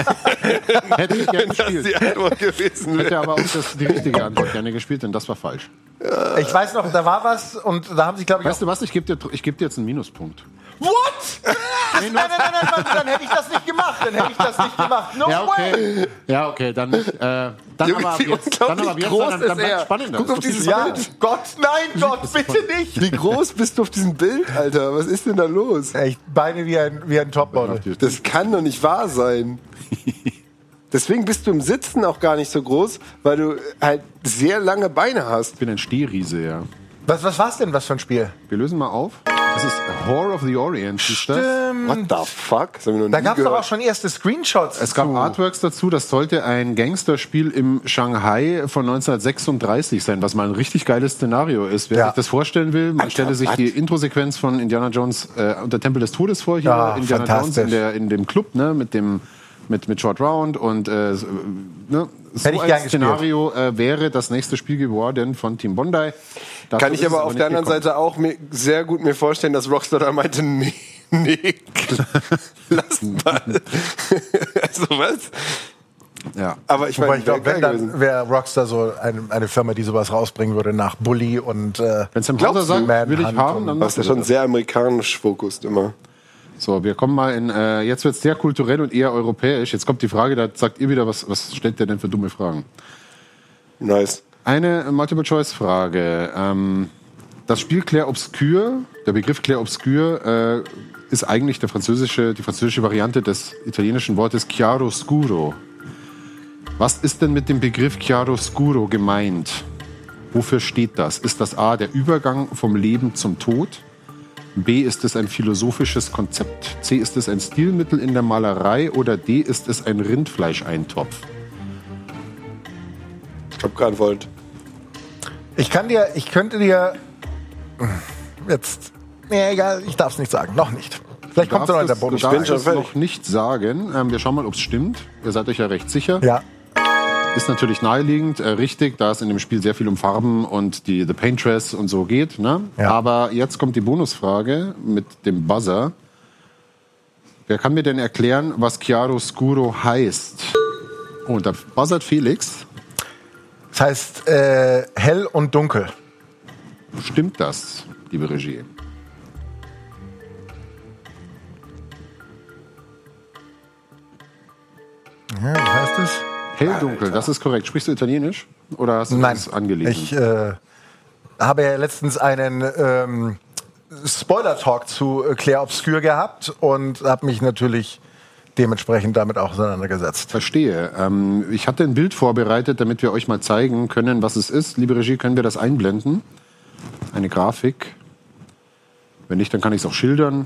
Hätte ich gerne wenn das gespielt. die Antwort gewesen Hätte wäre. aber auch das, die richtige Antwort gerne gespielt, denn das war falsch. Ich weiß noch, da war was und da haben sich, glaube ich, Weißt du was, ich gebe dir, ich geb dir jetzt einen Minuspunkt. What? Das, nein, nein, nein, nein, Mann, dann hätte ich das nicht gemacht. Dann hätte ich das nicht gemacht. No Ja, way. okay. Ja, okay, dann, äh, dann Junge, aber ab wie jetzt, dann aber ab unglaublich jetzt, groß dann, dann ist bleibt er. spannender. Guck Das auf ist doch dieses viel Ja, spannender. Gott, nein, Gott, bitte nicht. Wie groß bist du auf diesem Bild, Alter? Was ist denn da los? Echt, Beine wie ein, wie ein Topmodel. Das kann doch nicht wahr sein. Deswegen bist du im Sitzen auch gar nicht so groß, weil du halt sehr lange Beine hast. Ich bin ein Stehriese, ja. Was, was war's denn, was für ein Spiel? Wir lösen mal auf. Das ist Whore of the Orient, hieß das. What the fuck? Das hab ich noch Da nie gab's doch gehört. auch schon erste Screenshots. Es gab zu. Artworks dazu, das sollte ein Gangsterspiel im Shanghai von neunzehnhundertsechsunddreißig sein, was mal ein richtig geiles Szenario ist. Wer Ja. sich das vorstellen will, man Alter, stelle sich was? die Introsequenz von Indiana Jones äh, und der Tempel des Todes vor, hier Ja, Indiana Jones fantastisch. in, der, in dem Club, ne, mit dem mit, mit Short Round und äh, so, ne, so Hätte ich ein gern gespielt. Szenario äh, wäre das nächste Spiel geworden von Team Bondi. Dazu Kann ich ist aber es auf nicht der anderen gekommen. Seite auch mir sehr gut mir vorstellen, dass Rockstar da meinte, nee, nee, lass mal. Also was? Ja. Aber ich Wobei meine, ich glaube, wär wenn geil dann gewesen. wäre Rockstar so eine, eine Firma, die sowas rausbringen würde nach Bully und äh, Wenn Sam Glaubst Hauser du, sagt, will ich Manhunt haben, dann und- Was machst ja du schon das. sehr amerikanisch fokust immer. So, wir kommen mal in, äh, jetzt wird es sehr kulturell und eher europäisch. Jetzt kommt die Frage, da sagt ihr wieder, was, was stellt der denn für dumme Fragen? Nice. Eine Multiple-Choice-Frage. Ähm, das Spiel Clair Obscur, der Begriff Clair Obscur, äh, ist eigentlich der französische, die französische Variante des italienischen Wortes Chiaroscuro. Was ist denn mit dem Begriff Chiaroscuro gemeint? Wofür steht das? Ist das A, der Übergang vom Leben zum Tod? B, ist es ein philosophisches Konzept? C, ist es ein Stilmittel in der Malerei? Oder D, ist es ein Rindfleischeintopf? Ich hab geantwortet. ich kann dir, ich könnte dir jetzt, nee, egal, ich darf es nicht sagen, noch nicht. Vielleicht kommt es noch in der Du Bonus. darfst bin schon es fertig. noch nicht sagen. Ähm, wir schauen mal, ob es stimmt. Ihr seid euch ja recht sicher. Ja, Ist natürlich naheliegend, äh, richtig, da es in dem Spiel sehr viel um Farben und die The Paintress und so geht. Ne? Ja. Aber jetzt kommt die Bonusfrage mit dem Buzzer. Wer kann mir denn erklären, was Chiaroscuro heißt? Oh, und da buzzert Felix. das heißt äh, hell und dunkel. Stimmt das, liebe Regie? Ja, was heißt es? Hell-dunkel, das ist korrekt. Sprichst du Italienisch? Oder hast du Nein, das angelesen? ich äh, habe ja letztens einen ähm, Spoiler-Talk zu äh, Clair Obscur gehabt und habe mich natürlich dementsprechend damit auch auseinandergesetzt. Verstehe. Ähm, ich hatte ein Bild vorbereitet, damit wir euch mal zeigen können, was es ist. Liebe Regie, können wir das einblenden? Eine Grafik. Wenn nicht, dann kann ich es auch schildern.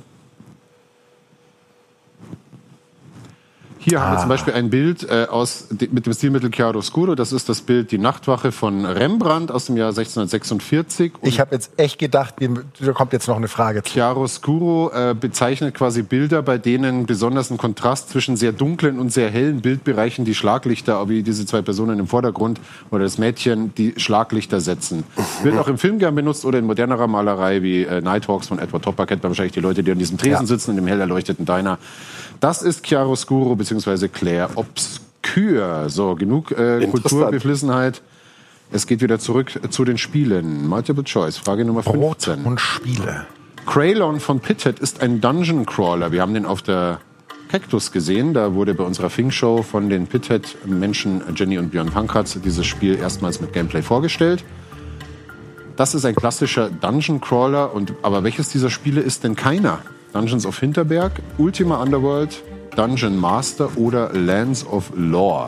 Hier haben wir zum Beispiel ein Bild äh, aus, de, mit dem Stilmittel Chiaroscuro. Das ist das Bild Die Nachtwache von Rembrandt aus dem Jahr sechzehnhundertsechsundvierzig. Und Ich habe jetzt echt gedacht, da kommt jetzt noch eine Frage zu. Chiaroscuro äh, bezeichnet quasi Bilder, bei denen besonders ein Kontrast zwischen sehr dunklen und sehr hellen Bildbereichen die Schlaglichter, wie diese zwei Personen im Vordergrund oder das Mädchen, die Schlaglichter setzen. Wird auch im Film gern benutzt oder in modernerer Malerei wie äh, Nighthawks von Edward Topper, kennt man wahrscheinlich die Leute, die an diesem Tresen Ja. sitzen in dem hell erleuchteten Diner. Das ist Chiaroscuro bzw. Clair Obscur. So, genug äh, Interessant. Kulturbeflissenheit. Es geht wieder zurück zu den Spielen. Multiple Choice, Frage Nummer Brot fünfzehn. und Spiele. Craylon von Pithead ist ein Dungeon Crawler. Wir haben den auf der Cactus gesehen. Da wurde bei unserer Fink-Show von den Pithead-Menschen Jenny und Björn Pankratz dieses Spiel erstmals mit Gameplay vorgestellt. Das ist ein klassischer Dungeon Crawler. Und, aber welches dieser Spiele ist denn keiner? Dungeons of Hinterberg, Ultima Underworld, Dungeon Master oder Lands of Lore?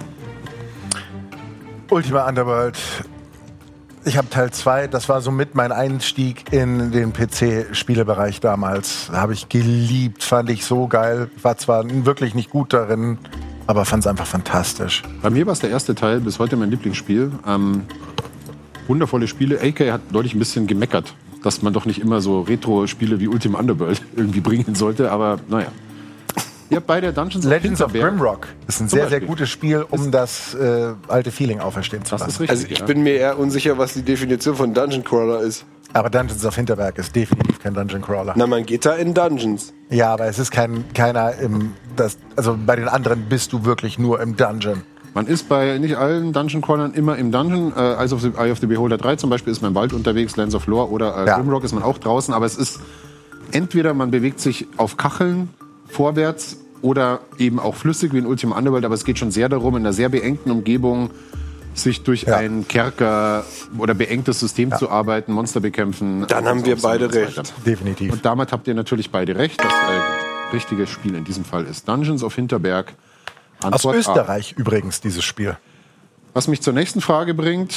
Ultima Underworld. Ich habe Teil zwei, das war somit mein Einstieg in den P C-Spielebereich damals. Habe ich geliebt, fand ich so geil. War zwar wirklich nicht gut darin, aber fand es einfach fantastisch. Bei mir war es der erste Teil, bis heute mein Lieblingsspiel. Ähm, wundervolle Spiele. A K hat neulich ein bisschen gemeckert, dass man doch nicht immer so Retro-Spiele wie Ultima Underworld irgendwie bringen sollte, aber naja. Ihr habt beide Dungeons Legends of Hinterberg. Grimrock ist ein Zum sehr, sehr Beispiel. gutes Spiel, um das äh, alte Feeling auferstehen zu Das lassen. ist richtig. Also ich ja. bin mir eher unsicher, was die Definition von Dungeon Crawler ist. Aber Dungeons of Hinterberg ist definitiv kein Dungeon Crawler. Na, man geht da in Dungeons. Ja, aber es ist kein keiner im das also bei den anderen bist du wirklich nur im Dungeon. Man ist bei nicht allen Dungeon Crawlern immer im Dungeon. Äh, Eyes of the, Eye of the Beholder drei zum Beispiel ist man im Wald unterwegs, Lands of Lore oder äh, Ja. Grimrock ist man auch draußen. Aber es ist entweder man bewegt sich auf Kacheln vorwärts oder eben auch flüssig wie in Ultima Underworld. Aber es geht schon sehr darum, in einer sehr beengten Umgebung sich durch Ja. ein Kerker oder beengtes System zu arbeiten, Monster bekämpfen. Dann haben wir beide und so recht. weiter. Definitiv. Und damit habt ihr natürlich beide recht. Das äh, richtige Spiel in diesem Fall ist Dungeons of Hinterberg. Aus Antwort A. Österreich übrigens dieses Spiel. Was mich zur nächsten Frage bringt,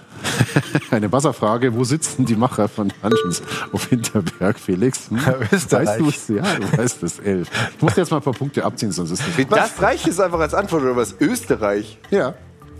eine Buzzerfrage. Wo sitzen die Macher von Dungeons of Hinterberg, Felix? Hm? Österreich. Weißt du es? Ja, du weißt es, elf. Ich muss dir jetzt mal ein paar Punkte abziehen, sonst ist das... Das reicht jetzt einfach als Antwort, oder was? Österreich? Ja.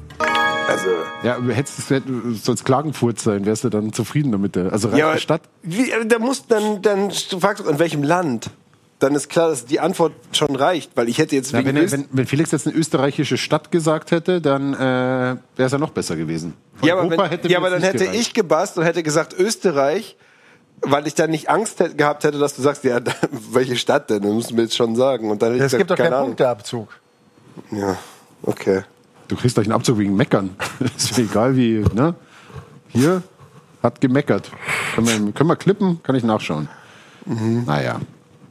Also, Ja, hättest du soll's Klagenfurt sein, wärst du dann zufrieden damit. Der, also reicht ja, die Stadt? Wie, da muss dann, dann, du fragst doch, in welchem Land? Dann ist klar, dass die Antwort schon reicht, weil ich hätte jetzt Ja, wegen wenn, er, Öst- wenn, wenn Felix jetzt eine österreichische Stadt gesagt hätte, dann äh, wäre es ja noch besser gewesen. Von Ja, aber, Europa wenn, hätte ja, mir aber das dann nicht hätte gereicht. ich gebast und hätte gesagt Österreich, weil ich dann nicht Angst hätte, gehabt hätte, dass du sagst, ja, da, welche Stadt denn? Das musst du mir jetzt schon sagen. Und dann hätte ich Es gibt doch gesagt, keinen keine Ahnung. Punkteabzug. Ja, okay. Du kriegst gleich einen Abzug wegen Meckern. Ist mir egal wie, ne? Hier hat gemeckert. Können wir, können wir klippen? Kann ich nachschauen. Mhm. Naja.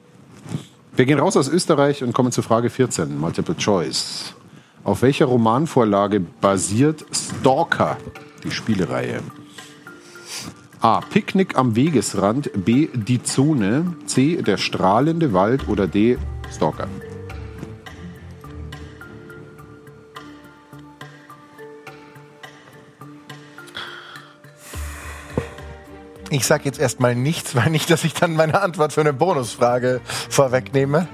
Wir gehen raus aus Österreich und kommen zu Frage vierzehn, Multiple Choice. Auf welcher Romanvorlage basiert Stalker, die Spielereihe? A. Picknick am Wegesrand. B. Die Zone. C. Der strahlende Wald. Oder D. Stalker. Ich sage jetzt erstmal nichts, weil nicht, dass ich dann meine Antwort für eine Bonusfrage vorwegnehme.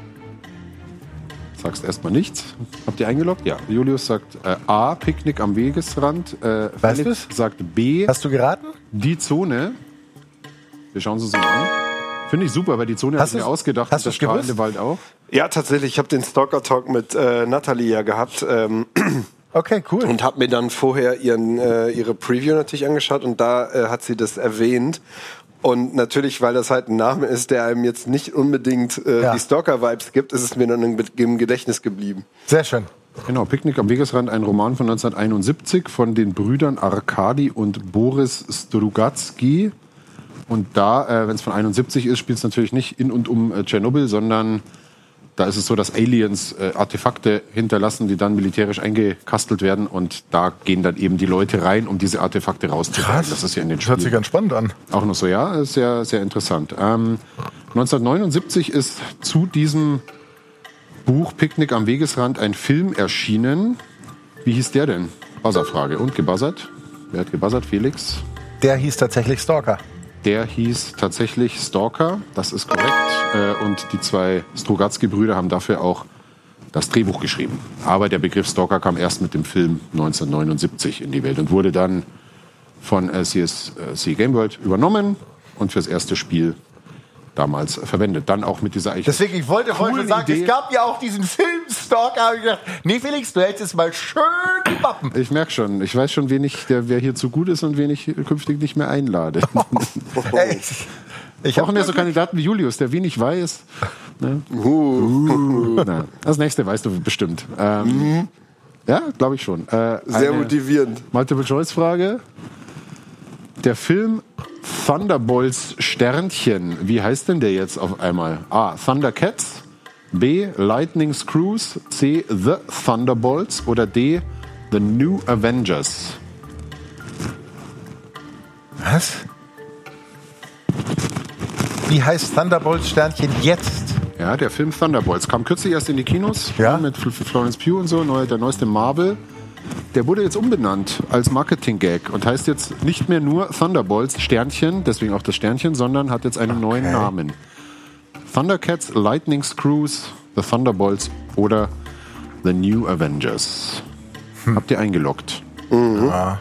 Sagst erstmal nichts. Habt ihr eingeloggt? Ja. Julius sagt äh, A, Picknick am Wegesrand. Äh, Weißt Felix du's? sagt B, Hast du geraten? die Zone. Wir schauen es uns mal an. Finde ich super, weil die Zone Hast hat mir du's- ausgedacht. hast und der du's gewusst? strahlende Wald auch. Ja, tatsächlich. Ich habe den Stalker-Talk mit äh, Natalie ja gehabt ähm, Okay, cool. und habe mir dann vorher ihren, äh, ihre Preview natürlich angeschaut und da äh, hat sie das erwähnt. Und natürlich, weil das halt ein Name ist, der einem jetzt nicht unbedingt äh, Ja. die Stalker-Vibes gibt, ist es mir dann im, im Gedächtnis geblieben. Sehr schön. Genau, Picknick am Wegesrand, ein Roman von neunzehnhunderteinundsiebzig von den Brüdern Arkadi und Boris Strugatsky. Und da, äh, wenn es von einundsiebzig ist, spielt es natürlich nicht in und um äh, Tschernobyl, sondern da ist es so, dass Aliens äh, Artefakte hinterlassen, die dann militärisch eingekastelt werden. Und da gehen dann eben die Leute rein, um diese Artefakte rauszuholen. Das ist ja in den Das hört sich Spielen ganz spannend an. auch noch so, ja, ist sehr, sehr interessant. Ähm, neunzehnhundertneunundsiebzig ist zu diesem Buch Picknick am Wegesrand ein Film erschienen. Wie hieß der denn? Buzzerfrage. Und gebuzzert? Wer hat gebuzzert? Felix? Der hieß tatsächlich Stalker. Der hieß tatsächlich Stalker, das ist korrekt. Äh, und die zwei Strugatsky-Brüder haben dafür auch das Drehbuch geschrieben. Aber der Begriff Stalker kam erst mit dem Film neunzehnhundertneunundsiebzig in die Welt und wurde dann von äh, C S C Game World übernommen und fürs erste Spiel damals verwendet. Dann auch mit dieser eigentlich Deswegen, ich wollte vorhin coolen schon sagen, Idee. es gab ja auch diesen Film Stalker. Habe ich gedacht, nee, Felix, du hältst jetzt mal schön die Wappen. Ich merke schon, ich weiß schon, wen ich, der, wer hier zu gut ist und wen ich künftig nicht mehr einlade. Ey, ich Brauchen ja so Kandidaten wie Julius, der wenig weiß. Ne? Uh. Na, das nächste weißt du bestimmt. Ähm, ja, glaube ich schon. Äh, Sehr eine motivierend. Multiple-Choice-Frage. Der Film Thunderbolts Sternchen, wie heißt denn der jetzt auf einmal? A. Thundercats, B. Lightning Screws, C. The Thunderbolts oder D. The New Avengers? Was? Wie heißt Thunderbolt Sternchen jetzt? Ja, der Film Thunderbolts kam kürzlich erst in die Kinos. Ja? Mit Fl- Florence Pugh und so, neu, der neueste Marvel. Der wurde jetzt umbenannt als Marketing-Gag und heißt jetzt nicht mehr nur Thunderbolts, Sternchen, deswegen auch das Sternchen, sondern hat jetzt einen neuen Namen. Thundercats, Lightning Screws, The Thunderbolts oder The New Avengers. Hm. Habt ihr eingeloggt? Mhm. Ja.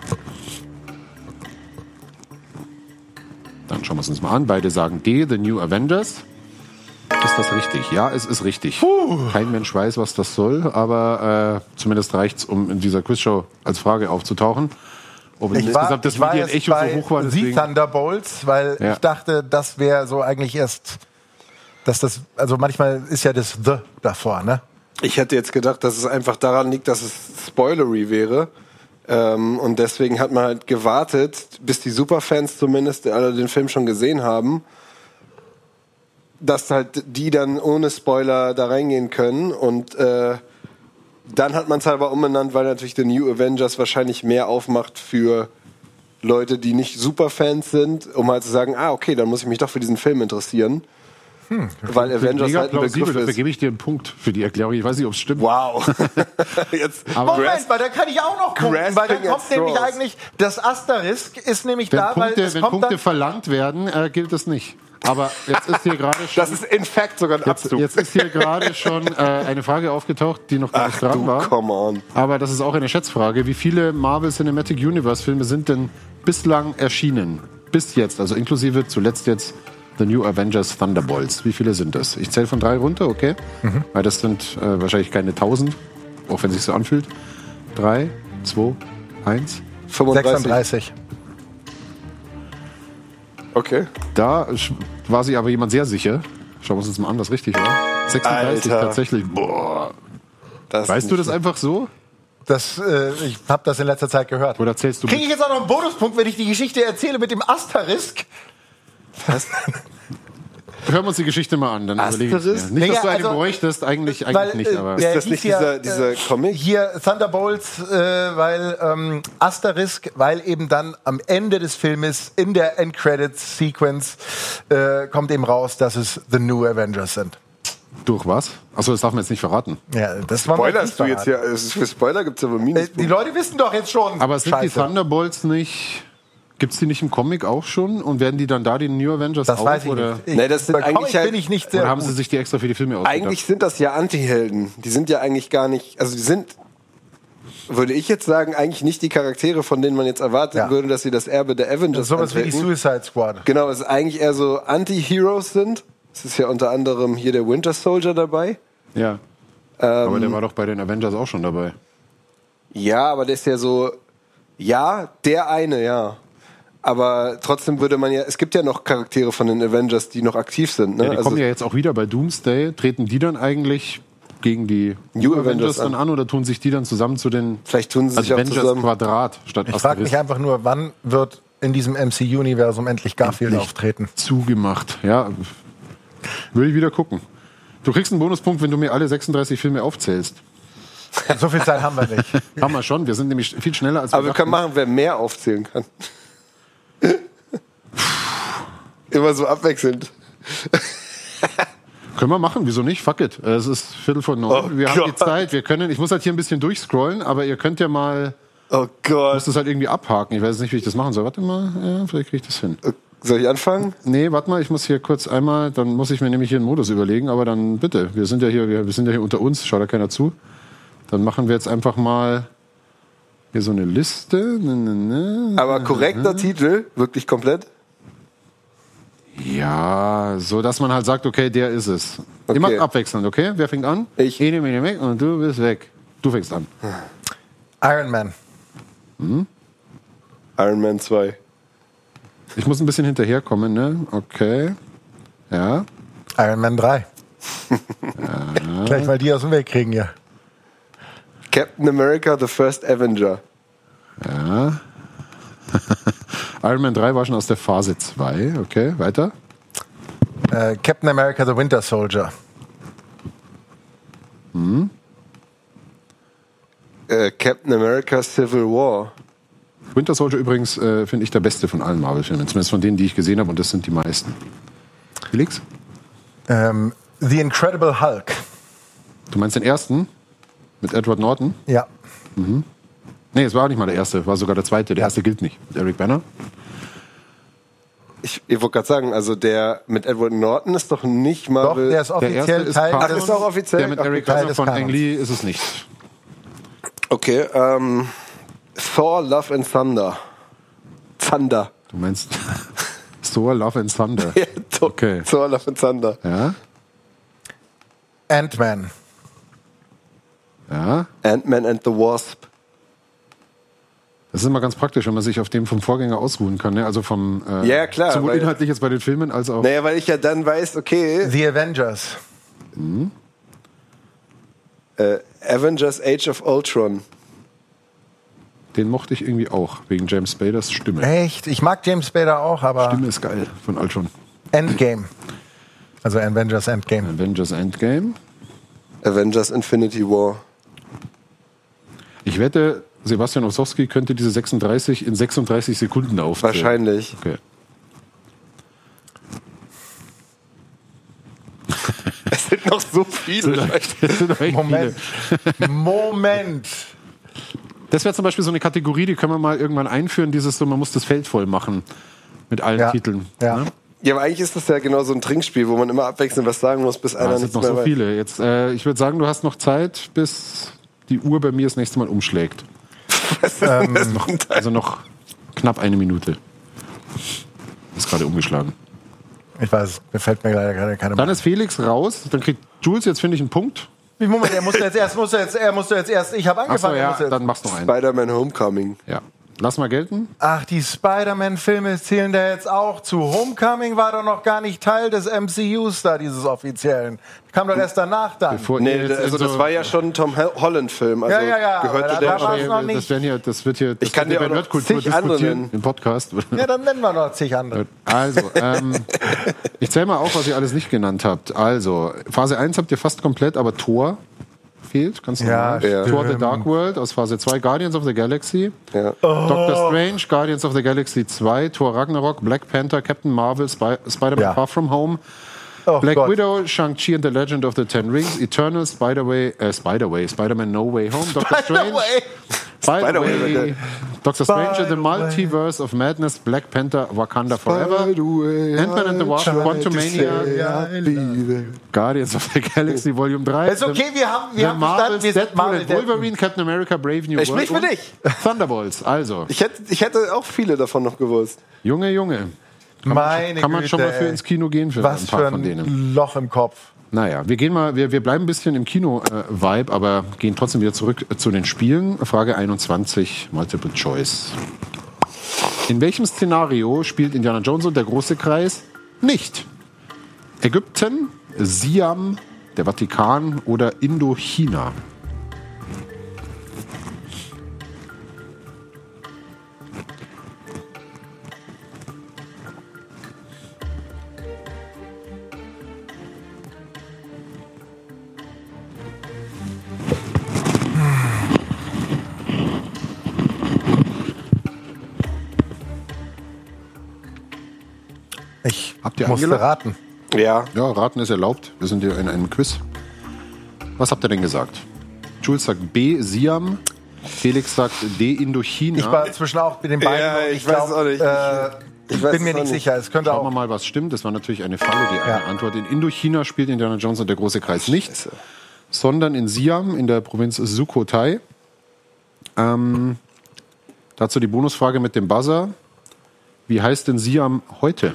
Dann schauen wir es uns mal an. Beide sagen D, The New Avengers. Ist das richtig? Ja, es ist richtig. Puh. Kein Mensch weiß, was das soll, aber äh, zumindest reicht es, um in dieser Quizshow als Frage aufzutauchen. Ob Ich war, insgesamt das ich war Medienecho erst bei so hoch war. The Deswegen. Thunderbolts, weil Ja. ich dachte, das wäre so eigentlich erst, dass das, also manchmal ist ja das The davor, ne? Ich hätte jetzt gedacht, dass es einfach daran liegt, dass es spoilery wäre. Ähm, und deswegen hat man halt gewartet, bis die Superfans zumindest alle den Film schon gesehen haben, dass halt die dann ohne Spoiler da reingehen können. Und äh, dann hat man es aber umbenannt, weil natürlich The New Avengers wahrscheinlich mehr aufmacht für Leute, die nicht Superfans sind, um halt zu sagen, ah, okay, dann muss ich mich doch für diesen Film interessieren. Hm, weil Avengers Mega halt ein plausibel, Begriff dafür ist. gebe ich dir einen Punkt für die Erklärung. Ich weiß nicht, ob es stimmt. Wow. Jetzt Aber Moment, weil da kann ich auch noch punkten, weil dann Grasping kommt at nämlich straws. eigentlich, das Asterisk ist nämlich Wenn da, weil Punkte, es wenn kommt Punkte dann, verlangt werden, äh, gilt es nicht. Aber jetzt ist hier gerade schon, Das ist in fact sogar ein jetzt, Abzug. jetzt ist hier gerade schon äh, eine Frage aufgetaucht, die noch gar nicht Ach dran du, war. come on. Aber das ist auch eine Schätzfrage. Wie viele Marvel Cinematic Universe Filme sind denn bislang erschienen? Bis jetzt, also inklusive zuletzt jetzt The New Avengers Thunderbolts. Wie viele sind das? Ich zähle von drei runter, okay? Mhm. Weil das sind äh, wahrscheinlich keine tausend, auch wenn es sich so anfühlt. Drei, zwei, eins. fünfunddreißig. sechsunddreißig. Okay. Da sch- war sich aber jemand sehr sicher. Schauen wir uns mal an, was richtig war. sechsunddreißig Alter. tatsächlich. Boah. Das Weißt ist du das nicht- einfach so? Das, äh, ich habe das in letzter Zeit gehört. Oder zählst du Kriege mit? ich jetzt auch noch einen Bonuspunkt, wenn ich die Geschichte erzähle mit dem Asterisk? Hören wir uns die Geschichte mal an, dann überlege ich Asterisk? mir. Nicht, dass Naja, du eine also- bräuchtest, eigentlich, eigentlich Weil, nicht, äh, aber... der Ist das hieß nicht ja, dieser, äh, dieser Comic? Hier Thunderbolts, äh, weil ähm, Asterisk, weil eben dann am Ende des Filmes in der End-Credits-Sequence äh, kommt eben raus, dass es The New Avengers sind. Durch was? Achso, das darf man jetzt nicht verraten. Ja, das war mal Spoilerst du jetzt verraten. hier? Es ist Für Spoiler gibt es aber Äh, Minus. Die Leute wissen doch jetzt schon. Aber sind die Scheiße. Thunderbolts nicht... Gibt es die nicht im Comic auch schon? Und werden die dann da die New Avengers Das auch? weiß ich oder, nicht. Ich, Nee, das sind bei Comic eigentlich halt- bin ich nicht sehr oder haben gut. sie sich die extra für die Filme ausgedacht? Eigentlich sind das ja Anti-Helden. Die sind ja eigentlich gar nicht, also die sind, würde ich jetzt sagen, eigentlich nicht die Charaktere, von denen man jetzt erwarten Ja. würde, dass sie das Erbe der Avengers Sowas wie die antreten. Suicide Squad. Genau, es ist eigentlich eher so Anti-Heroes sind. Es ist ja unter anderem hier der Winter Soldier dabei. Ja. Aber der war doch bei den Avengers auch schon dabei. Ja, aber der ist ja so, ja, der eine, ja. Aber trotzdem würde man ja, es gibt ja noch Charaktere von den Avengers, die noch aktiv sind. Ne? Ja, die Also- kommen ja jetzt auch wieder bei Doomsday. Treten die dann eigentlich gegen die New Avengers dann an oder tun sich die dann zusammen zu den Vielleicht tun sie sich auch Avengers zusammen. Quadrat statt Ich frage mich Asterisk einfach nur, wann wird in diesem M C U-Universum endlich Garfield Endlich. auftreten? zugemacht? Ja, will ich wieder gucken. Du kriegst einen Bonuspunkt, wenn du mir alle sechsunddreißig Filme aufzählst. So viel Zeit haben wir nicht. Haben wir schon. Wir sind nämlich viel schneller als wir Aber wir können dachten. machen, wer mehr aufzählen kann. Immer so abwechselnd. Können wir machen, wieso nicht? Fuck it. Es ist Viertel vor neun. Oh wir haben die Gott. Zeit. Wir können, ich muss halt hier ein bisschen durchscrollen, aber ihr könnt ja mal, Oh Gott. muss das halt irgendwie abhaken. Ich weiß nicht, wie ich das machen soll. Warte mal, ja, vielleicht kriege ich das hin. Soll ich anfangen? Nee, warte mal, ich muss hier kurz einmal, dann muss ich mir nämlich hier einen Modus überlegen, aber dann bitte, wir sind ja hier, wir, wir sind ja hier unter uns, schaut da keiner zu. Dann machen wir jetzt einfach mal hier so eine Liste. Ne, ne, ne. Aber korrekter Titel, wirklich komplett. Ja, so dass man halt sagt, okay, der ist es. Okay. Immer abwechselnd, okay? Wer fängt an? Ich. Ene, mene, weg und du bist weg. Du fängst an. Iron Man. Iron Man zwei. Ich muss ein bisschen hinterherkommen, ne? Okay. Ja. Iron Man drei. Gleich mal die aus dem Weg kriegen hier. Captain America, The First Avenger. Ja. Iron Man drei war schon aus der Phase zwei. Okay, weiter. Äh, Captain America, The Winter Soldier. Äh, Captain America, Civil War. Winter Soldier übrigens äh, finde ich der beste von allen Marvel-Filmen. Zumindest von denen, die ich gesehen habe. Und das sind die meisten. Felix? Ähm, The Incredible Hulk. Du meinst den ersten? Mit Edward Norton? Ja. Mhm. Nee, es war auch nicht mal der erste, war sogar der zweite. Der erste gilt nicht. Mit Eric Banner. Ich, ich wollte gerade sagen, also der mit Edward Norton ist doch nicht mal. Doch, der ist offiziell ist Teil Kanon. Ach, ist auch offiziell? Der mit Eric Teil Banner des von Kanons. Ang Lee ist es nicht. Okay, ähm, Thor, Love and Thunder. Thunder. Du meinst Thor, Love and Thunder. Ja, Thor, Okay. Thor, Love and Thunder. Ja, Ant-Man. ja. Ant-Man and the Wasp. Das ist immer ganz praktisch, wenn man sich auf dem vom Vorgänger ausruhen kann. Ne? Also vom äh, Ja, klar, sowohl weil- inhaltlich jetzt bei den Filmen als auch. Naja, weil ich ja dann weiß, okay, The Avengers. äh, Avengers Age of Ultron. Den mochte ich irgendwie auch, wegen James Spaders Stimme. Echt? Ich mag James Spader auch, aber Stimme ist geil von Ultron. Endgame. Also Avengers Endgame. Avengers Endgame. Avengers Infinity War. Ich wette, Sebastian Ossowski könnte diese sechsunddreißig in sechsunddreißig Sekunden aufzählen. Wahrscheinlich. Okay. Es sind noch so viele. Das sind doch echt Moment. viele. Moment. Das wäre zum Beispiel so eine Kategorie, die können wir mal irgendwann einführen, dieses so, man muss das Feld voll machen mit allen Ja. Titeln. Ja. Ne? Ja, aber eigentlich ist das ja genau so ein Trinkspiel, wo man immer abwechselnd was sagen muss, bis Ah, einer es sind nichts noch mehr so weiß. viele. Jetzt, äh, ich würde sagen, du hast noch Zeit, bis die Uhr bei mir das nächste Mal umschlägt. Ähm, Also noch knapp eine Minute. Ist gerade umgeschlagen. Ich weiß, mir fällt mir leider gerade keine Dann ist Felix raus. Dann kriegt Jules jetzt, finde ich, einen Punkt. Wie, Moment, er musste jetzt erst, musste jetzt, er musste jetzt erst, ich habe Achso, angefangen. er ja, musste jetzt, dann machst du noch einen. Spider-Man Homecoming. Ja. Lass mal gelten. Ach, die Spider-Man-Filme zählen da jetzt auch zu. Homecoming war doch noch gar nicht Teil des M C Us da, dieses offiziellen. Kam doch erst danach dann. Bevor Nee, ihr jetzt also in das so- war ja schon ein Tom Holland-Film. Also Ja, ja, ja, gehörte aber der da war schon. es noch nicht. Das, werden hier, das wird hier das Ich kann wird dir hier bei auch noch Nerdkultur zig andere diskutieren nennen. im Podcast. Ja, dann nennen wir noch zig andere. Also, ähm, ich zähle mal auf, was ihr alles nicht genannt habt. Also, Phase eins habt ihr fast komplett, aber Thor fehlt, ganz Ja, normal. ja. Thor The Dark World aus Phase zwei, Guardians of the Galaxy, Ja. Doctor Strange, Guardians of the Galaxy zwei, Thor Ragnarok, Black Panther, Captain Marvel, Spy Spider-Man Ja. Far From Home, Oh Black Gott. Widow, Shang-Chi and the Legend of the Ten Rings, Eternal, Spider-Way, äh, Spider-Way, Spider-Man No Way Home, Doctor Strange, Spider-Way, Spider-Way, Doctor Strange and the Spider-Way. Multiverse of Madness, Black Panther, Wakanda Forever, Ant-Man and the Wasp, Quantumania, Guardians of the Galaxy Volume drei. Ist okay, wir haben, wir The haben Marvels, verstanden, wir sind Deadpool Marvel. and Wolverine, Captain America, Brave New Ich World sprich für und dich. Thunderbolts. Also, Ich hätte, ich hätte auch viele davon noch gewusst. Junge, Junge. Meine Kann man Güte, schon mal für ey. ins Kino gehen für Was ein paar für von denen. ein Loch im Kopf. Naja, wir gehen mal, wir, wir bleiben ein bisschen im Kino-Vibe, aber gehen trotzdem wieder zurück äh, zu den Spielen. Frage einundzwanzig, Multiple Choice. In welchem Szenario spielt Indiana Jones und der große Kreis nicht? Ägypten, Siam, der Vatikan oder Indochina? Ich Habt ihr musste angelockt? raten. Ja. Ja, raten ist erlaubt. Wir sind hier in einem Quiz. Was habt ihr denn gesagt? Jules sagt B, Siam. Felix sagt D, Indochina. Ich war zwischen auch mit den beiden. Ja, und ich weiß auch nicht. Äh, ich Ich weiß bin mir es nicht auch nicht. sicher. Es könnte Schauen wir auch. mal, was stimmt. Das war natürlich eine Falle, die eine Ja. Antwort. In Indochina spielt Indiana Jones und der große Kreis nicht, sondern in Siam in der Provinz Sukhothai. Ähm, dazu die Bonusfrage mit dem Buzzer. Wie heißt denn Siam heute?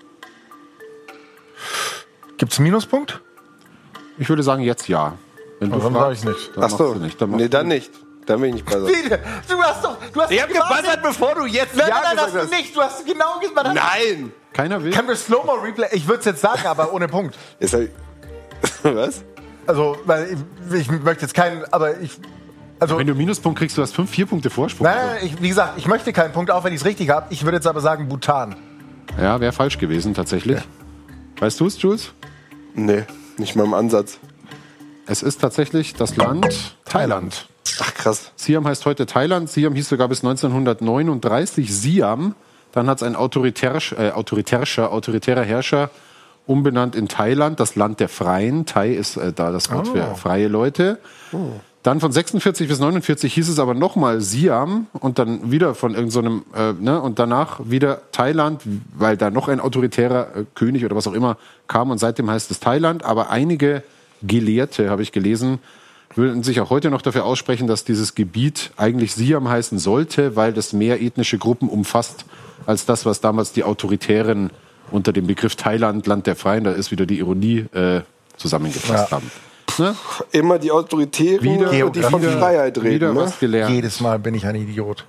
Gibt es einen Minuspunkt? Ich würde sagen, jetzt ja. Wenn du Warum fragst, sag ich nicht? dann Ach machst so. du nicht. Dann machst Nee, du dann nicht. Dann bin ich nicht bei so. Wie? Du hast doch. Du hast Ich hab genau gebuzzert, den- bevor du jetzt Nein, Ja nein, nein, gesagt hast hast. du nicht. Du hast genau gesagt. Nein! Keiner will. Können wir Slow-Mo Replay? Ich würde es jetzt sagen, aber ohne Punkt. Jetzt hab ich, was? Also, weil ich, ich möchte jetzt keinen, aber ich. Also, Wenn du einen Minuspunkt kriegst, du hast fünf, vier Punkte Vorsprung. nein, nein, ich, wie gesagt, ich möchte keinen Punkt, auch wenn ich es richtig habe. Ich würde jetzt aber sagen Bhutan. Ja, wäre falsch gewesen, tatsächlich. Weißt du es, Jules? Nee, nicht mal im Ansatz. Es ist tatsächlich das Land Thailand. Ach, krass. Siam heißt heute Thailand. Siam hieß sogar bis neunzehnhundertneununddreißig Siam. Dann hat es ein autoritär, äh, autoritärischer, autoritärer Herrscher umbenannt in Thailand, das Land der Freien. Thai ist äh, da das Wort oh. für freie Leute. Oh. Dann von sechsundvierzig bis neunundvierzig hieß es aber nochmal Siam und dann wieder von irgendeinem, so äh, ne, und danach wieder Thailand, weil da noch ein autoritärer äh, König oder was auch immer kam und seitdem heißt es Thailand. Aber einige Gelehrte, habe ich gelesen, würden sich auch heute noch dafür aussprechen, dass dieses Gebiet eigentlich Siam heißen sollte, weil das mehr ethnische Gruppen umfasst als das, was damals die Autoritären unter dem Begriff Thailand, Land der Freien, da ist wieder die Ironie, äh, zusammengefasst ja. haben. Ne? Immer die Autoritären, wieder, die von wieder, Freiheit reden. Wieder ne? was gelernt. Jedes Mal bin ich ein Idiot.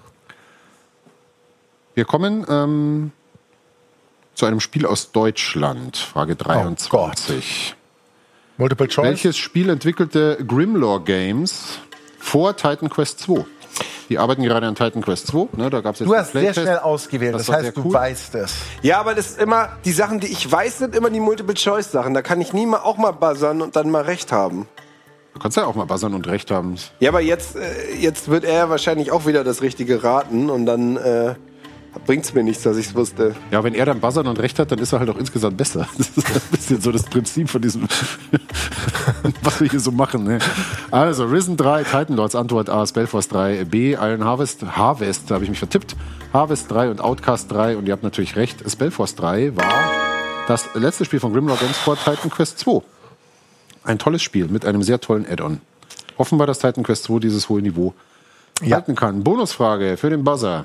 Wir kommen ähm, zu einem Spiel aus Deutschland. Frage dreiundzwanzig. Oh Multiple Choice. Welches Spiel entwickelte Grimlore Games vor Titan Quest zwei? Die arbeiten gerade an Titan Quest zwei. Ne, da gab's jetzt du hast sehr Playtest. schnell ausgewählt, das, das heißt, du cool. weißt es. Ja, aber das ist immer, die Sachen, die ich weiß, sind immer die Multiple-Choice-Sachen. Da kann ich nie mal auch mal buzzern und dann mal recht haben. Du kannst ja auch mal buzzern und recht haben. Ja, aber jetzt, äh, jetzt wird er wahrscheinlich auch wieder das Richtige raten und dann äh, bringt's mir nichts, dass ich's wusste. Ja, wenn er dann buzzern und recht hat, dann ist er halt auch insgesamt besser. Das ist ein bisschen so das Prinzip von diesem, was wir hier so machen. Ne? Also, Risen drei, Titan Lords, Antwort A, Spellforce drei, B, Iron Harvest, Harvest, da habe ich mich vertippt, Harvest drei und Outcast drei und ihr habt natürlich recht, Spellforce drei war das letzte Spiel von Grimlore Games vor Titan Quest zwei. Ein tolles Spiel mit einem sehr tollen Add-on. Hoffen wir, dass Titan Quest zwei dieses hohe Niveau ja. halten kann. Bonusfrage für den Buzzer.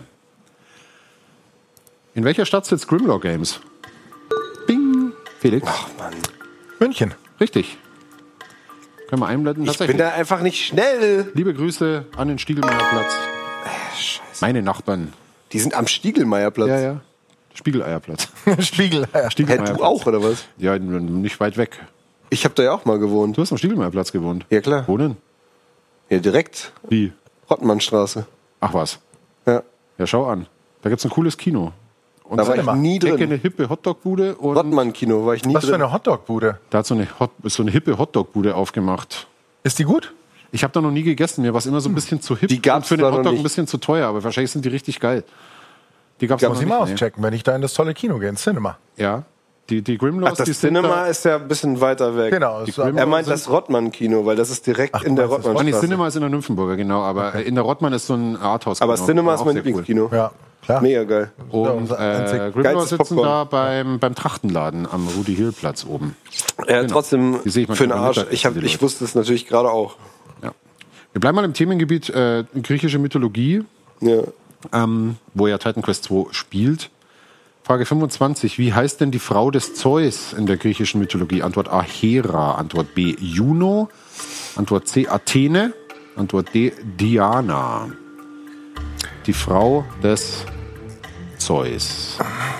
In welcher Stadt sitzt Grimlore Games? Bing! Felix? Ach, Mann. München. Richtig. Können wir einblenden? Ich bin da einfach nicht schnell. Liebe Grüße an den Stiegelmeierplatz. Äh, Scheiße. Meine Nachbarn. Die sind am Stiegelmeierplatz. Ja, ja. Spiegeleierplatz. Spiegeleier. Stiegelmeierplatz. Hey, du auch, oder was? Ja, nicht weit weg. Ich habe da ja auch mal gewohnt. Du hast am Stiegelmeierplatz gewohnt? Ja, klar. Wo denn? Ja, direkt. Wie? Rottmannstraße. Ach was. Ja. Ja, schau an. Da gibt's ein cooles Kino. Und da war ich nie drin. Ecke eine hippe Hotdog-Bude. und Rottmann-Kino war ich nie Was drin. für eine Hotdog-Bude? Da hat so eine, Hot, so eine hippe Hotdog-Bude aufgemacht. Ist die gut? Ich habe da noch nie gegessen. Mir war es immer so ein bisschen zu hip Die gab's und für den da noch Hotdog nicht. ein bisschen zu teuer. Aber wahrscheinlich sind die richtig geil. Die gab's Muss noch ich nicht. mal Nee. auschecken, wenn ich da in das tolle Kino gehe, ins Cinema. Ja. Die, die Grimlores, Ach, die das sind Cinema da, ist ja ein bisschen weiter weg. Genau. Die so- Grim- Er meint sind- das Rottmann-Kino, weil das ist direkt Ach, in der du meinst das Oh, nee, Rottmannstraße. Cinema ist in der Nymphenburger, genau. Aber in der Rottmann ist so ein Arthouse. Aber genau. Cinema ist Auch mein sehr Lieblingskino. Ja, klar. Mega geil. Cool. Und unser äh, einzig Grimlore geilstes sitzen Popcorn. da beim, beim Trachtenladen am Rudi-Hill-Platz oben. Ja, trotzdem Die sehe ich für manchmal den Arsch. Mittag, Ich, hab, die ich Leute. wusste es natürlich gerade auch. Ja. Wir bleiben mal im Themengebiet äh, griechische Mythologie, Ja. ähm, wo ja Titan Quest zwei spielt. Frage fünfundzwanzig. Wie heißt denn die Frau des Zeus in der griechischen Mythologie? Antwort A, Hera. Antwort B, Juno. Antwort C, Athene. Antwort D, Diana. Die Frau des Zeus.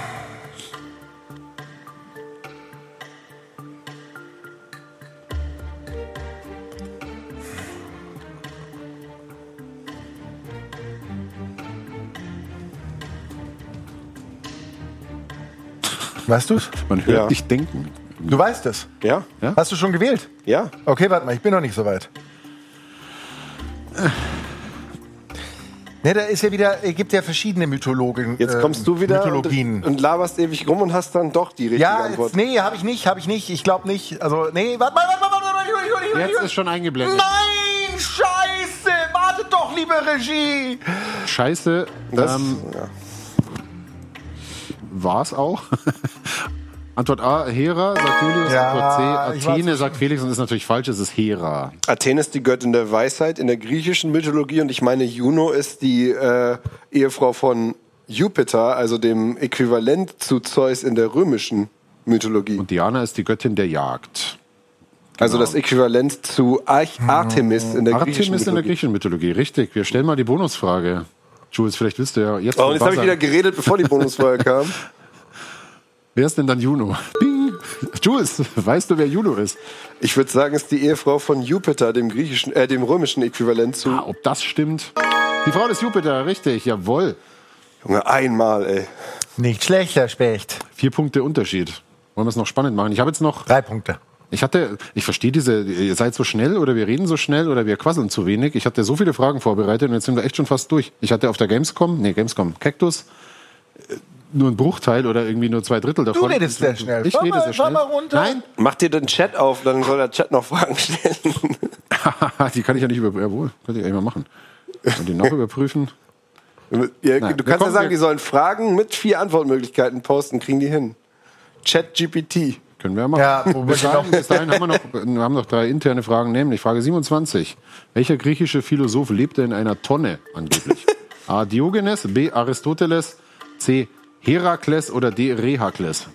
Weißt du's? Man hört Ja. dich denken. Du weißt es. Ja? Ja? Hast du schon gewählt? Ja? Okay, warte mal, ich bin noch nicht so weit. Ne, da ist ja wieder, es gibt ja verschiedene Mythologen. Jetzt äh, kommst du wieder Mythologien. und, und laberst ewig rum und hast dann doch die richtige ja, Antwort. jetzt, nee, habe ich nicht, habe ich nicht. Ich glaube nicht. Also, nee, warte mal, warte mal, warte mal, warte mal, warte mal, Jetzt ist schon eingeblendet. Nein, scheiße, wartet doch, liebe Regie. Scheiße. Das, ähm, ja. war es auch. Antwort A, Hera, sagt Julius. Ja, Antwort C, ich weiß Athene, es sagt Felix und ist natürlich falsch, es ist Hera. Athene ist die Göttin der Weisheit in der griechischen Mythologie und ich meine, Juno ist die äh, Ehefrau von Jupiter, also dem Äquivalent zu Zeus in der römischen Mythologie. Und Diana ist die Göttin der Jagd. Also das Äquivalent zu Arch Artemis in der griechischen Artemis in der Mythologie. griechischen Mythologie, richtig. Wir stellen mal die Bonusfrage. Jules, vielleicht willst du ja jetzt. Oh, und jetzt habe ich buzzern. wieder geredet, bevor die Bonusfrage kam. Wer ist denn dann Juno? Bing. Jules, weißt du, wer Juno ist? Ich würde sagen, es ist die Ehefrau von Jupiter, dem griechischen, äh, dem römischen Äquivalent zu. Ah, ob das stimmt? Die Frau des Jupiter, richtig, jawohl. Junge, einmal, ey. Nicht schlecht, Herr Specht. Vier Punkte Unterschied. Wollen wir es noch spannend machen? Ich habe jetzt noch. Drei Punkte. Ich hatte, ich verstehe diese, ihr seid so schnell oder wir reden so schnell oder wir quasseln zu wenig. Ich hatte so viele Fragen vorbereitet und jetzt sind wir echt schon fast durch. Ich hatte auf der Gamescom, nee, Gamescom, Cactus, nur ein Bruchteil oder irgendwie nur zwei Drittel davon. Du redest sehr schnell. Ich fahr rede mal, sehr schnell. Fahr mal runter. Nein, Mach dir den Chat auf, dann soll der Chat noch Fragen stellen. die kann ich ja nicht überprüfen. Jawohl, könnte ich eigentlich mal machen. Und die noch überprüfen. Ja, Nein, du wir kannst ja kommen- sagen, die sollen Fragen mit vier Antwortmöglichkeiten posten, kriegen die hin. Chat G P T. Können wir ja machen. Ja, wo bis, wir dahin, bis dahin haben wir, noch, wir haben noch drei interne Fragen, nämlich Frage siebenundzwanzig. Welcher griechische Philosoph lebte in einer Tonne angeblich? A. Diogenes, B. Aristoteles, C. Herakles oder D. Rehakles?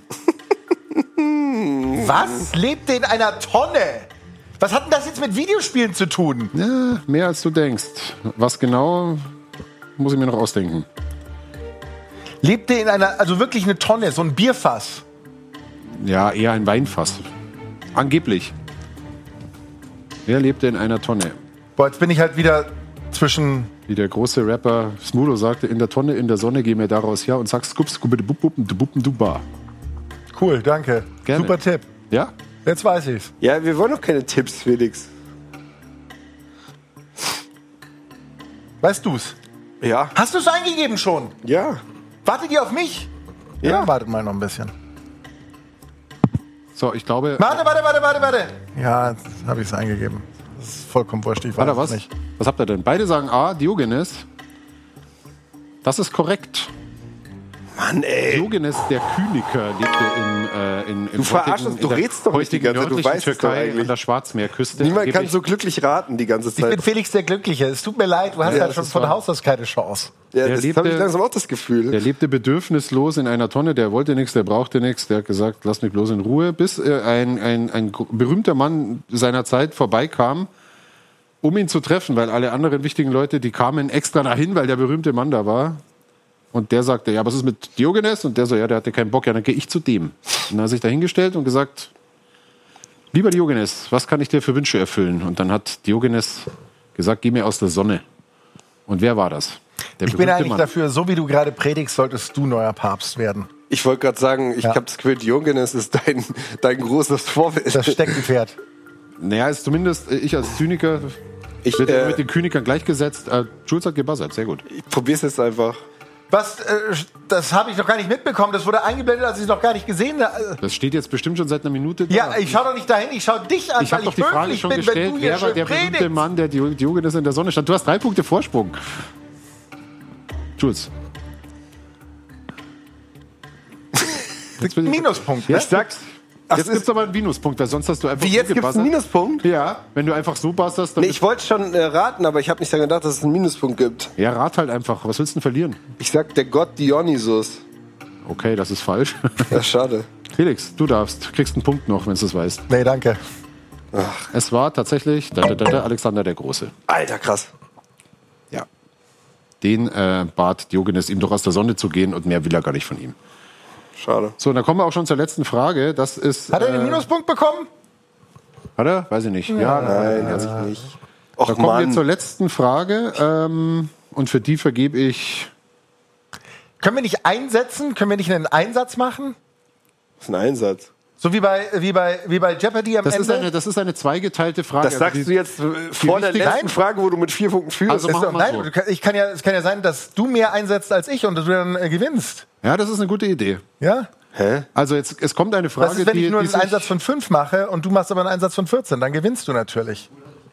Was? Lebte in einer Tonne? Was hat denn das jetzt mit Videospielen zu tun? Ja, mehr als du denkst. Was genau, muss ich mir noch ausdenken. Lebte in einer, also wirklich eine Tonne, so ein Bierfass. Ja, eher ein Weinfass. Angeblich. Wer lebte in einer Tonne? Boah, jetzt bin ich halt wieder zwischen. Wie der große Rapper Smudo sagte, in der Tonne, in der Sonne, geh mir daraus her und sag skup, skup, bub, bub, bub, bub, bub. Cool, danke. Gerne. Super Tipp. Ja? Jetzt weiß ich's. Ja, wir wollen doch keine Tipps, Felix. Weißt du's? Ja. Hast du's eingegeben schon? Ja. Wartet ihr auf mich? Ja. Wartet mal noch ein bisschen. So, ich glaube. Warte, warte, warte, warte, warte. Ja, jetzt habe ich's eingegeben. Das ist vollkommen wurscht. Ich Warte, weiß was? es nicht. Was habt ihr denn? Beide sagen A, Diogenes. Das ist korrekt. Mann, ey. Diogenes, der Kyniker, lebte in, äh, in, im Du verarschst uns, in du der redst doch nicht die heutigen ganze Zeit, du nördlichen weißt es doch Türkei eigentlich. an der Schwarzmeerküste. Niemand kann Angeblich- so glücklich raten die ganze Ich bin Zeit. Felix der Glückliche. Es tut mir leid, du hast Ja, ja, das schon ist von wahr. Haus aus keine Chance. Ja, Der das lebte- habe ich langsam auch das Gefühl. Der lebte bedürfnislos in einer Tonne, der wollte nichts, der brauchte nichts, der hat gesagt, lass mich bloß in Ruhe, bis äh, ein, ein, ein gr- berühmter Mann seiner Zeit vorbeikam, um ihn zu treffen, weil alle anderen wichtigen Leute, die kamen extra dahin, weil der berühmte Mann da war. Und der sagte, ja, was ist mit Diogenes? Und der so, ja, der hatte keinen Bock, ja, dann gehe ich zu dem. Und dann hat er sich da hingestellt und gesagt, lieber Diogenes, was kann ich dir für Wünsche erfüllen? Und dann hat Diogenes gesagt, geh mir aus der Sonne. Und wer war das? Der Ich bin berühmte eigentlich Mann. dafür, so wie du gerade predigst, solltest du neuer Papst werden. Ich wollte gerade sagen, ich Ja. habe das Gefühl, Diogenes ist dein, dein großes Vorbild. Das Steckenpferd. Naja, ist zumindest äh, ich als Zyniker, Ich, wird äh, mit den Kynikern gleichgesetzt. Äh, Schulz hat gebuzzert, sehr gut. ich probier's jetzt einfach. Was, äh, das habe ich noch gar nicht mitbekommen. Das wurde eingeblendet, als ich es noch gar nicht gesehen habe. Das steht jetzt bestimmt schon seit einer Minute da. Ja, ich schau doch nicht dahin, ich schau dich an, ich habe weil doch die Frage höflich schon bin, gestellt, wenn du hier wer war schön der berühmte predigst. Mann, der Dio- Diogenes in der Sonne stand? Du hast drei Punkte Vorsprung. Schulz. Jetzt bin ich- Minuspunkt, Jetzt, ne? sag's. Jetzt gibt's aber einen Minuspunkt, weil sonst hast du einfach Wie, jetzt gibt's einen gebuzzert. Minuspunkt? Ja, wenn du einfach so buzzerst, dann Nee, ich wollte schon äh, raten, aber ich habe nicht daran gedacht, dass es einen Minuspunkt gibt. ja, rat halt einfach. Was willst du denn verlieren? Ich sag der Gott Dionysus. Okay, das ist falsch. Ja, schade. Felix, du darfst. Kriegst einen Punkt noch, wenn du es weißt. Nee, danke. Es war tatsächlich da, da, da, da, Alexander der Große. Alter, krass. Ja. Den äh, bat Diogenes, ihm doch aus der Sonne zu gehen und mehr will er gar nicht von ihm. Schade. So, und dann kommen wir auch schon zur letzten Frage. Das ist. Hat er den äh, Minuspunkt bekommen? Hat er? Weiß ich nicht. Ja, Nein, hat sich nicht. Och, da kommen wir Mann. zur letzten Frage. Ähm, und für die vergebe ich. Können wir nicht einsetzen? Können wir nicht einen Einsatz machen? Das ist ein Einsatz. So wie bei, wie bei, wie bei Jeopardy am Das Ende? ist eine, das ist eine zweigeteilte Frage. Das sagst Also du jetzt äh, vor der wichtigsten- letzten Frage, wo du mit vier Punkten führst. Also Das ist machen doch, wir nein, so. du kann, ich kann ja, es kann ja sein, dass du mehr einsetzt als ich und du dann äh, gewinnst. Ja, das ist eine gute Idee. Ja? Hä? Also jetzt, es kommt eine Frage, Was ist, wenn die, ich nur die einen sich- Einsatz von fünf mache und du machst aber einen Einsatz von vierzehn? Dann gewinnst du natürlich.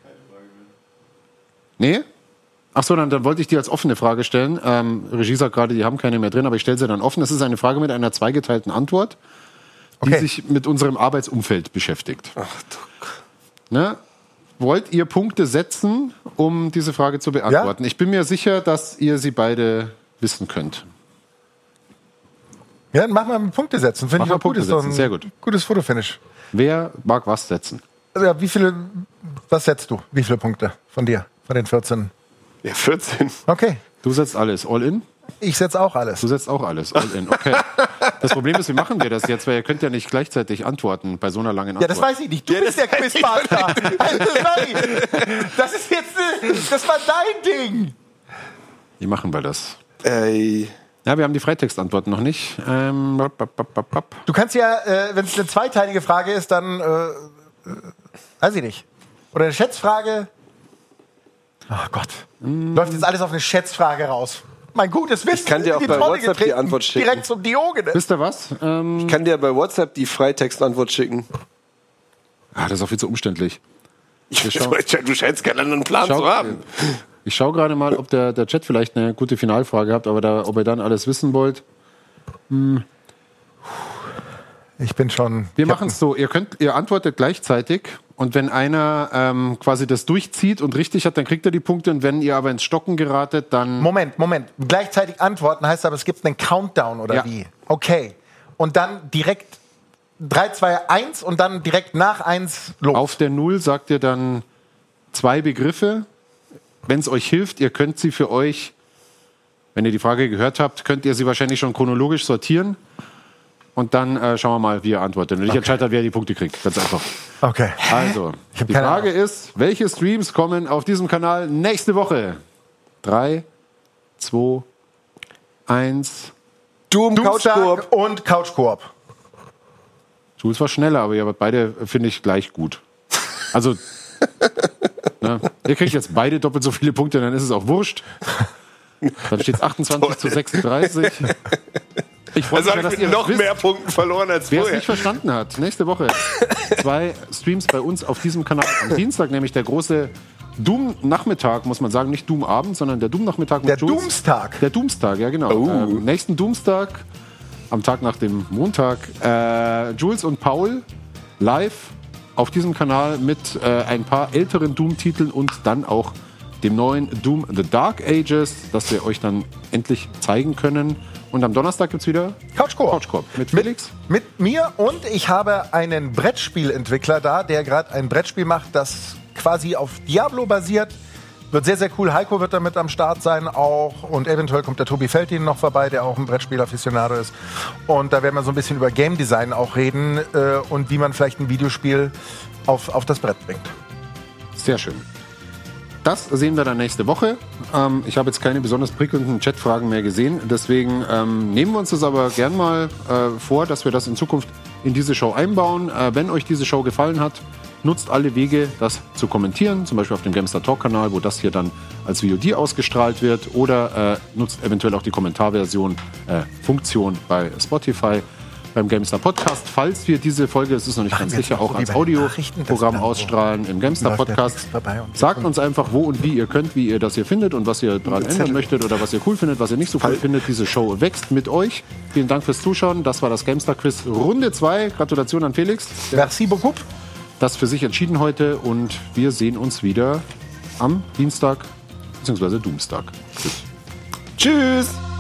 Nee? Ach so, dann, dann wollte ich die als offene Frage stellen. Ähm, Regie sagt gerade, die haben keine mehr drin, aber ich stelle sie dann offen. Das ist eine Frage mit einer zweigeteilten Antwort, die Okay. sich mit unserem Arbeitsumfeld beschäftigt. Ach du. Ne? Wollt ihr Punkte setzen, um diese Frage zu beantworten? Ich bin mir sicher, dass ihr sie beide wissen könnt. Ja, dann mach mal Punkte setzen. Finde Mach ich mal auch gut. Punkte Ist doch ein setzen, sehr gut. Gutes Fotofinish. Wer mag was setzen? Also, ja, wie viele, was setzt du? Wie viele Punkte von dir? Von den vierzehn? Ja, vierzehn. Okay. Du setzt alles. All in? Ich setze auch alles. Du setzt auch alles. All in. Okay. Das Problem ist, wie machen wir das jetzt? Weil ihr könnt ja nicht gleichzeitig antworten bei so einer langen Ja, Antwort. das weiß ich nicht. Du bist der Quizmaster. Also, sorry. Das ist jetzt, äh, das war dein Ding. Wie machen wir das? Ey. Ja, wir haben die Freitextantworten noch nicht. Ähm, bap, bap, bap, bap, bap. Du kannst ja, äh, wenn es eine zweiteilige Frage ist, dann, äh, äh, weiß ich nicht. Oder eine Schätzfrage. Ach Gott. Läuft jetzt alles auf eine Schätzfrage raus. mein gutes Wissen Ich kann dir auch in die bei Tonne WhatsApp die getreten, Antwort schicken. direkt zum Diogenes. Wisst ihr was? Ähm, Ich kann dir bei WhatsApp die Freitextantwort schicken. ah, das ist auch viel zu umständlich. schau- Du scheinst keinen anderen Plan Schau- zu haben. Ich schaue gerade mal, ob der, der Chat vielleicht eine gute Finalfrage hat, aber da, ob ihr dann alles wissen wollt. Ich bin schon... Wir ich hab- machen es so, ihr könnt, ihr antwortet gleichzeitig und wenn einer ähm, quasi das durchzieht und richtig hat, dann kriegt er die Punkte und wenn ihr aber ins Stocken geratet, dann... Moment, Moment. Gleichzeitig antworten heißt aber, es gibt einen Countdown, oder Ja. wie? Okay. Und dann direkt drei, zwei, eins und dann direkt nach eins los. Auf der Null sagt ihr dann zwei Begriffe. Wenn es euch hilft, ihr könnt sie für euch, wenn ihr die Frage gehört habt, könnt ihr sie wahrscheinlich schon chronologisch sortieren. Und dann äh, schauen wir mal, wie ihr antwortet. Und ich entscheide dann, wer die Punkte kriegt. Ganz einfach. Okay. Also, Ich hab die keine Frage Ahnung. ist, welche Streams kommen auf diesem Kanal nächste Woche? Drei, zwei, eins. Doom Couch Koop. Doomstag und Couch Koop. Jules war schneller, aber ihr wart beide, finde ich, gleich gut. Also, ne, ihr kriegt jetzt beide doppelt so viele Punkte, dann ist es auch wurscht. Dann steht es achtundzwanzig zu sechsunddreißig. Ich freue Also mich ja, habe dass ich ihr mit das noch wisst. mehr Punkten verloren als Wer es vorher. nicht verstanden hat, nächste Woche zwei Streams bei uns auf diesem Kanal. Am Dienstag nämlich der große Doom-Nachmittag, muss man sagen, nicht Doom-Abend, sondern der Doom-Nachmittag mit Der Jules. Doomstag. Der Doomstag, ja genau. Oh. Ähm, nächsten Doomstag, am Tag nach dem Montag, äh, Jules und Paul live auf diesem Kanal mit äh, ein paar älteren Doom-Titeln und dann auch dem neuen Doom The Dark Ages, das wir euch dann endlich zeigen können. Und am Donnerstag gibt es wieder Couch Koop. Couch Koop mit Felix. Mit mir und ich habe einen Brettspielentwickler da, der gerade ein Brettspiel macht, das quasi auf Diablo basiert. Wird sehr, sehr cool. Heiko wird da mit am Start sein auch. Und eventuell kommt der Tobi Feldin noch vorbei, der auch ein Brettspiel-Aficionado ist. Und da werden wir so ein bisschen über Game Design auch reden äh, und wie man vielleicht ein Videospiel auf, auf das Brett bringt. Sehr schön. Das sehen wir dann nächste Woche. Ähm, ich habe jetzt keine besonders prickelnden Chatfragen mehr gesehen. Deswegen ähm, nehmen wir uns das aber gern mal äh, vor, dass wir das in Zukunft in diese Show einbauen. Äh, wenn euch diese Show gefallen hat, nutzt alle Wege, das zu kommentieren. Zum Beispiel auf dem GameStar Talk-Kanal, wo das hier dann als V O D ausgestrahlt wird. Oder äh, nutzt eventuell auch die Kommentarversion, äh, Funktion bei Spotify. Beim GameStar Podcast, falls wir diese Folge, es ist noch nicht ganz wir sicher, jetzt noch auch so als wie bei den Nachrichten, das Audioprogramm dann so ausstrahlen im GameStar läuft der Podcast. Text vorbei und- Sagt uns einfach, wo und wie ihr könnt, wie ihr das hier findet und was ihr daran ändern möchtet oder was ihr cool findet, was ihr nicht so cool findet. Diese Show wächst mit euch. Vielen Dank fürs Zuschauen. Das war das GameStar Quiz Runde zwei. Gratulation an Felix. Der hat Merci beaucoup. das für sich entschieden heute und wir sehen uns wieder am Dienstag bzw. Doomstag. Tschüss. Tschüss.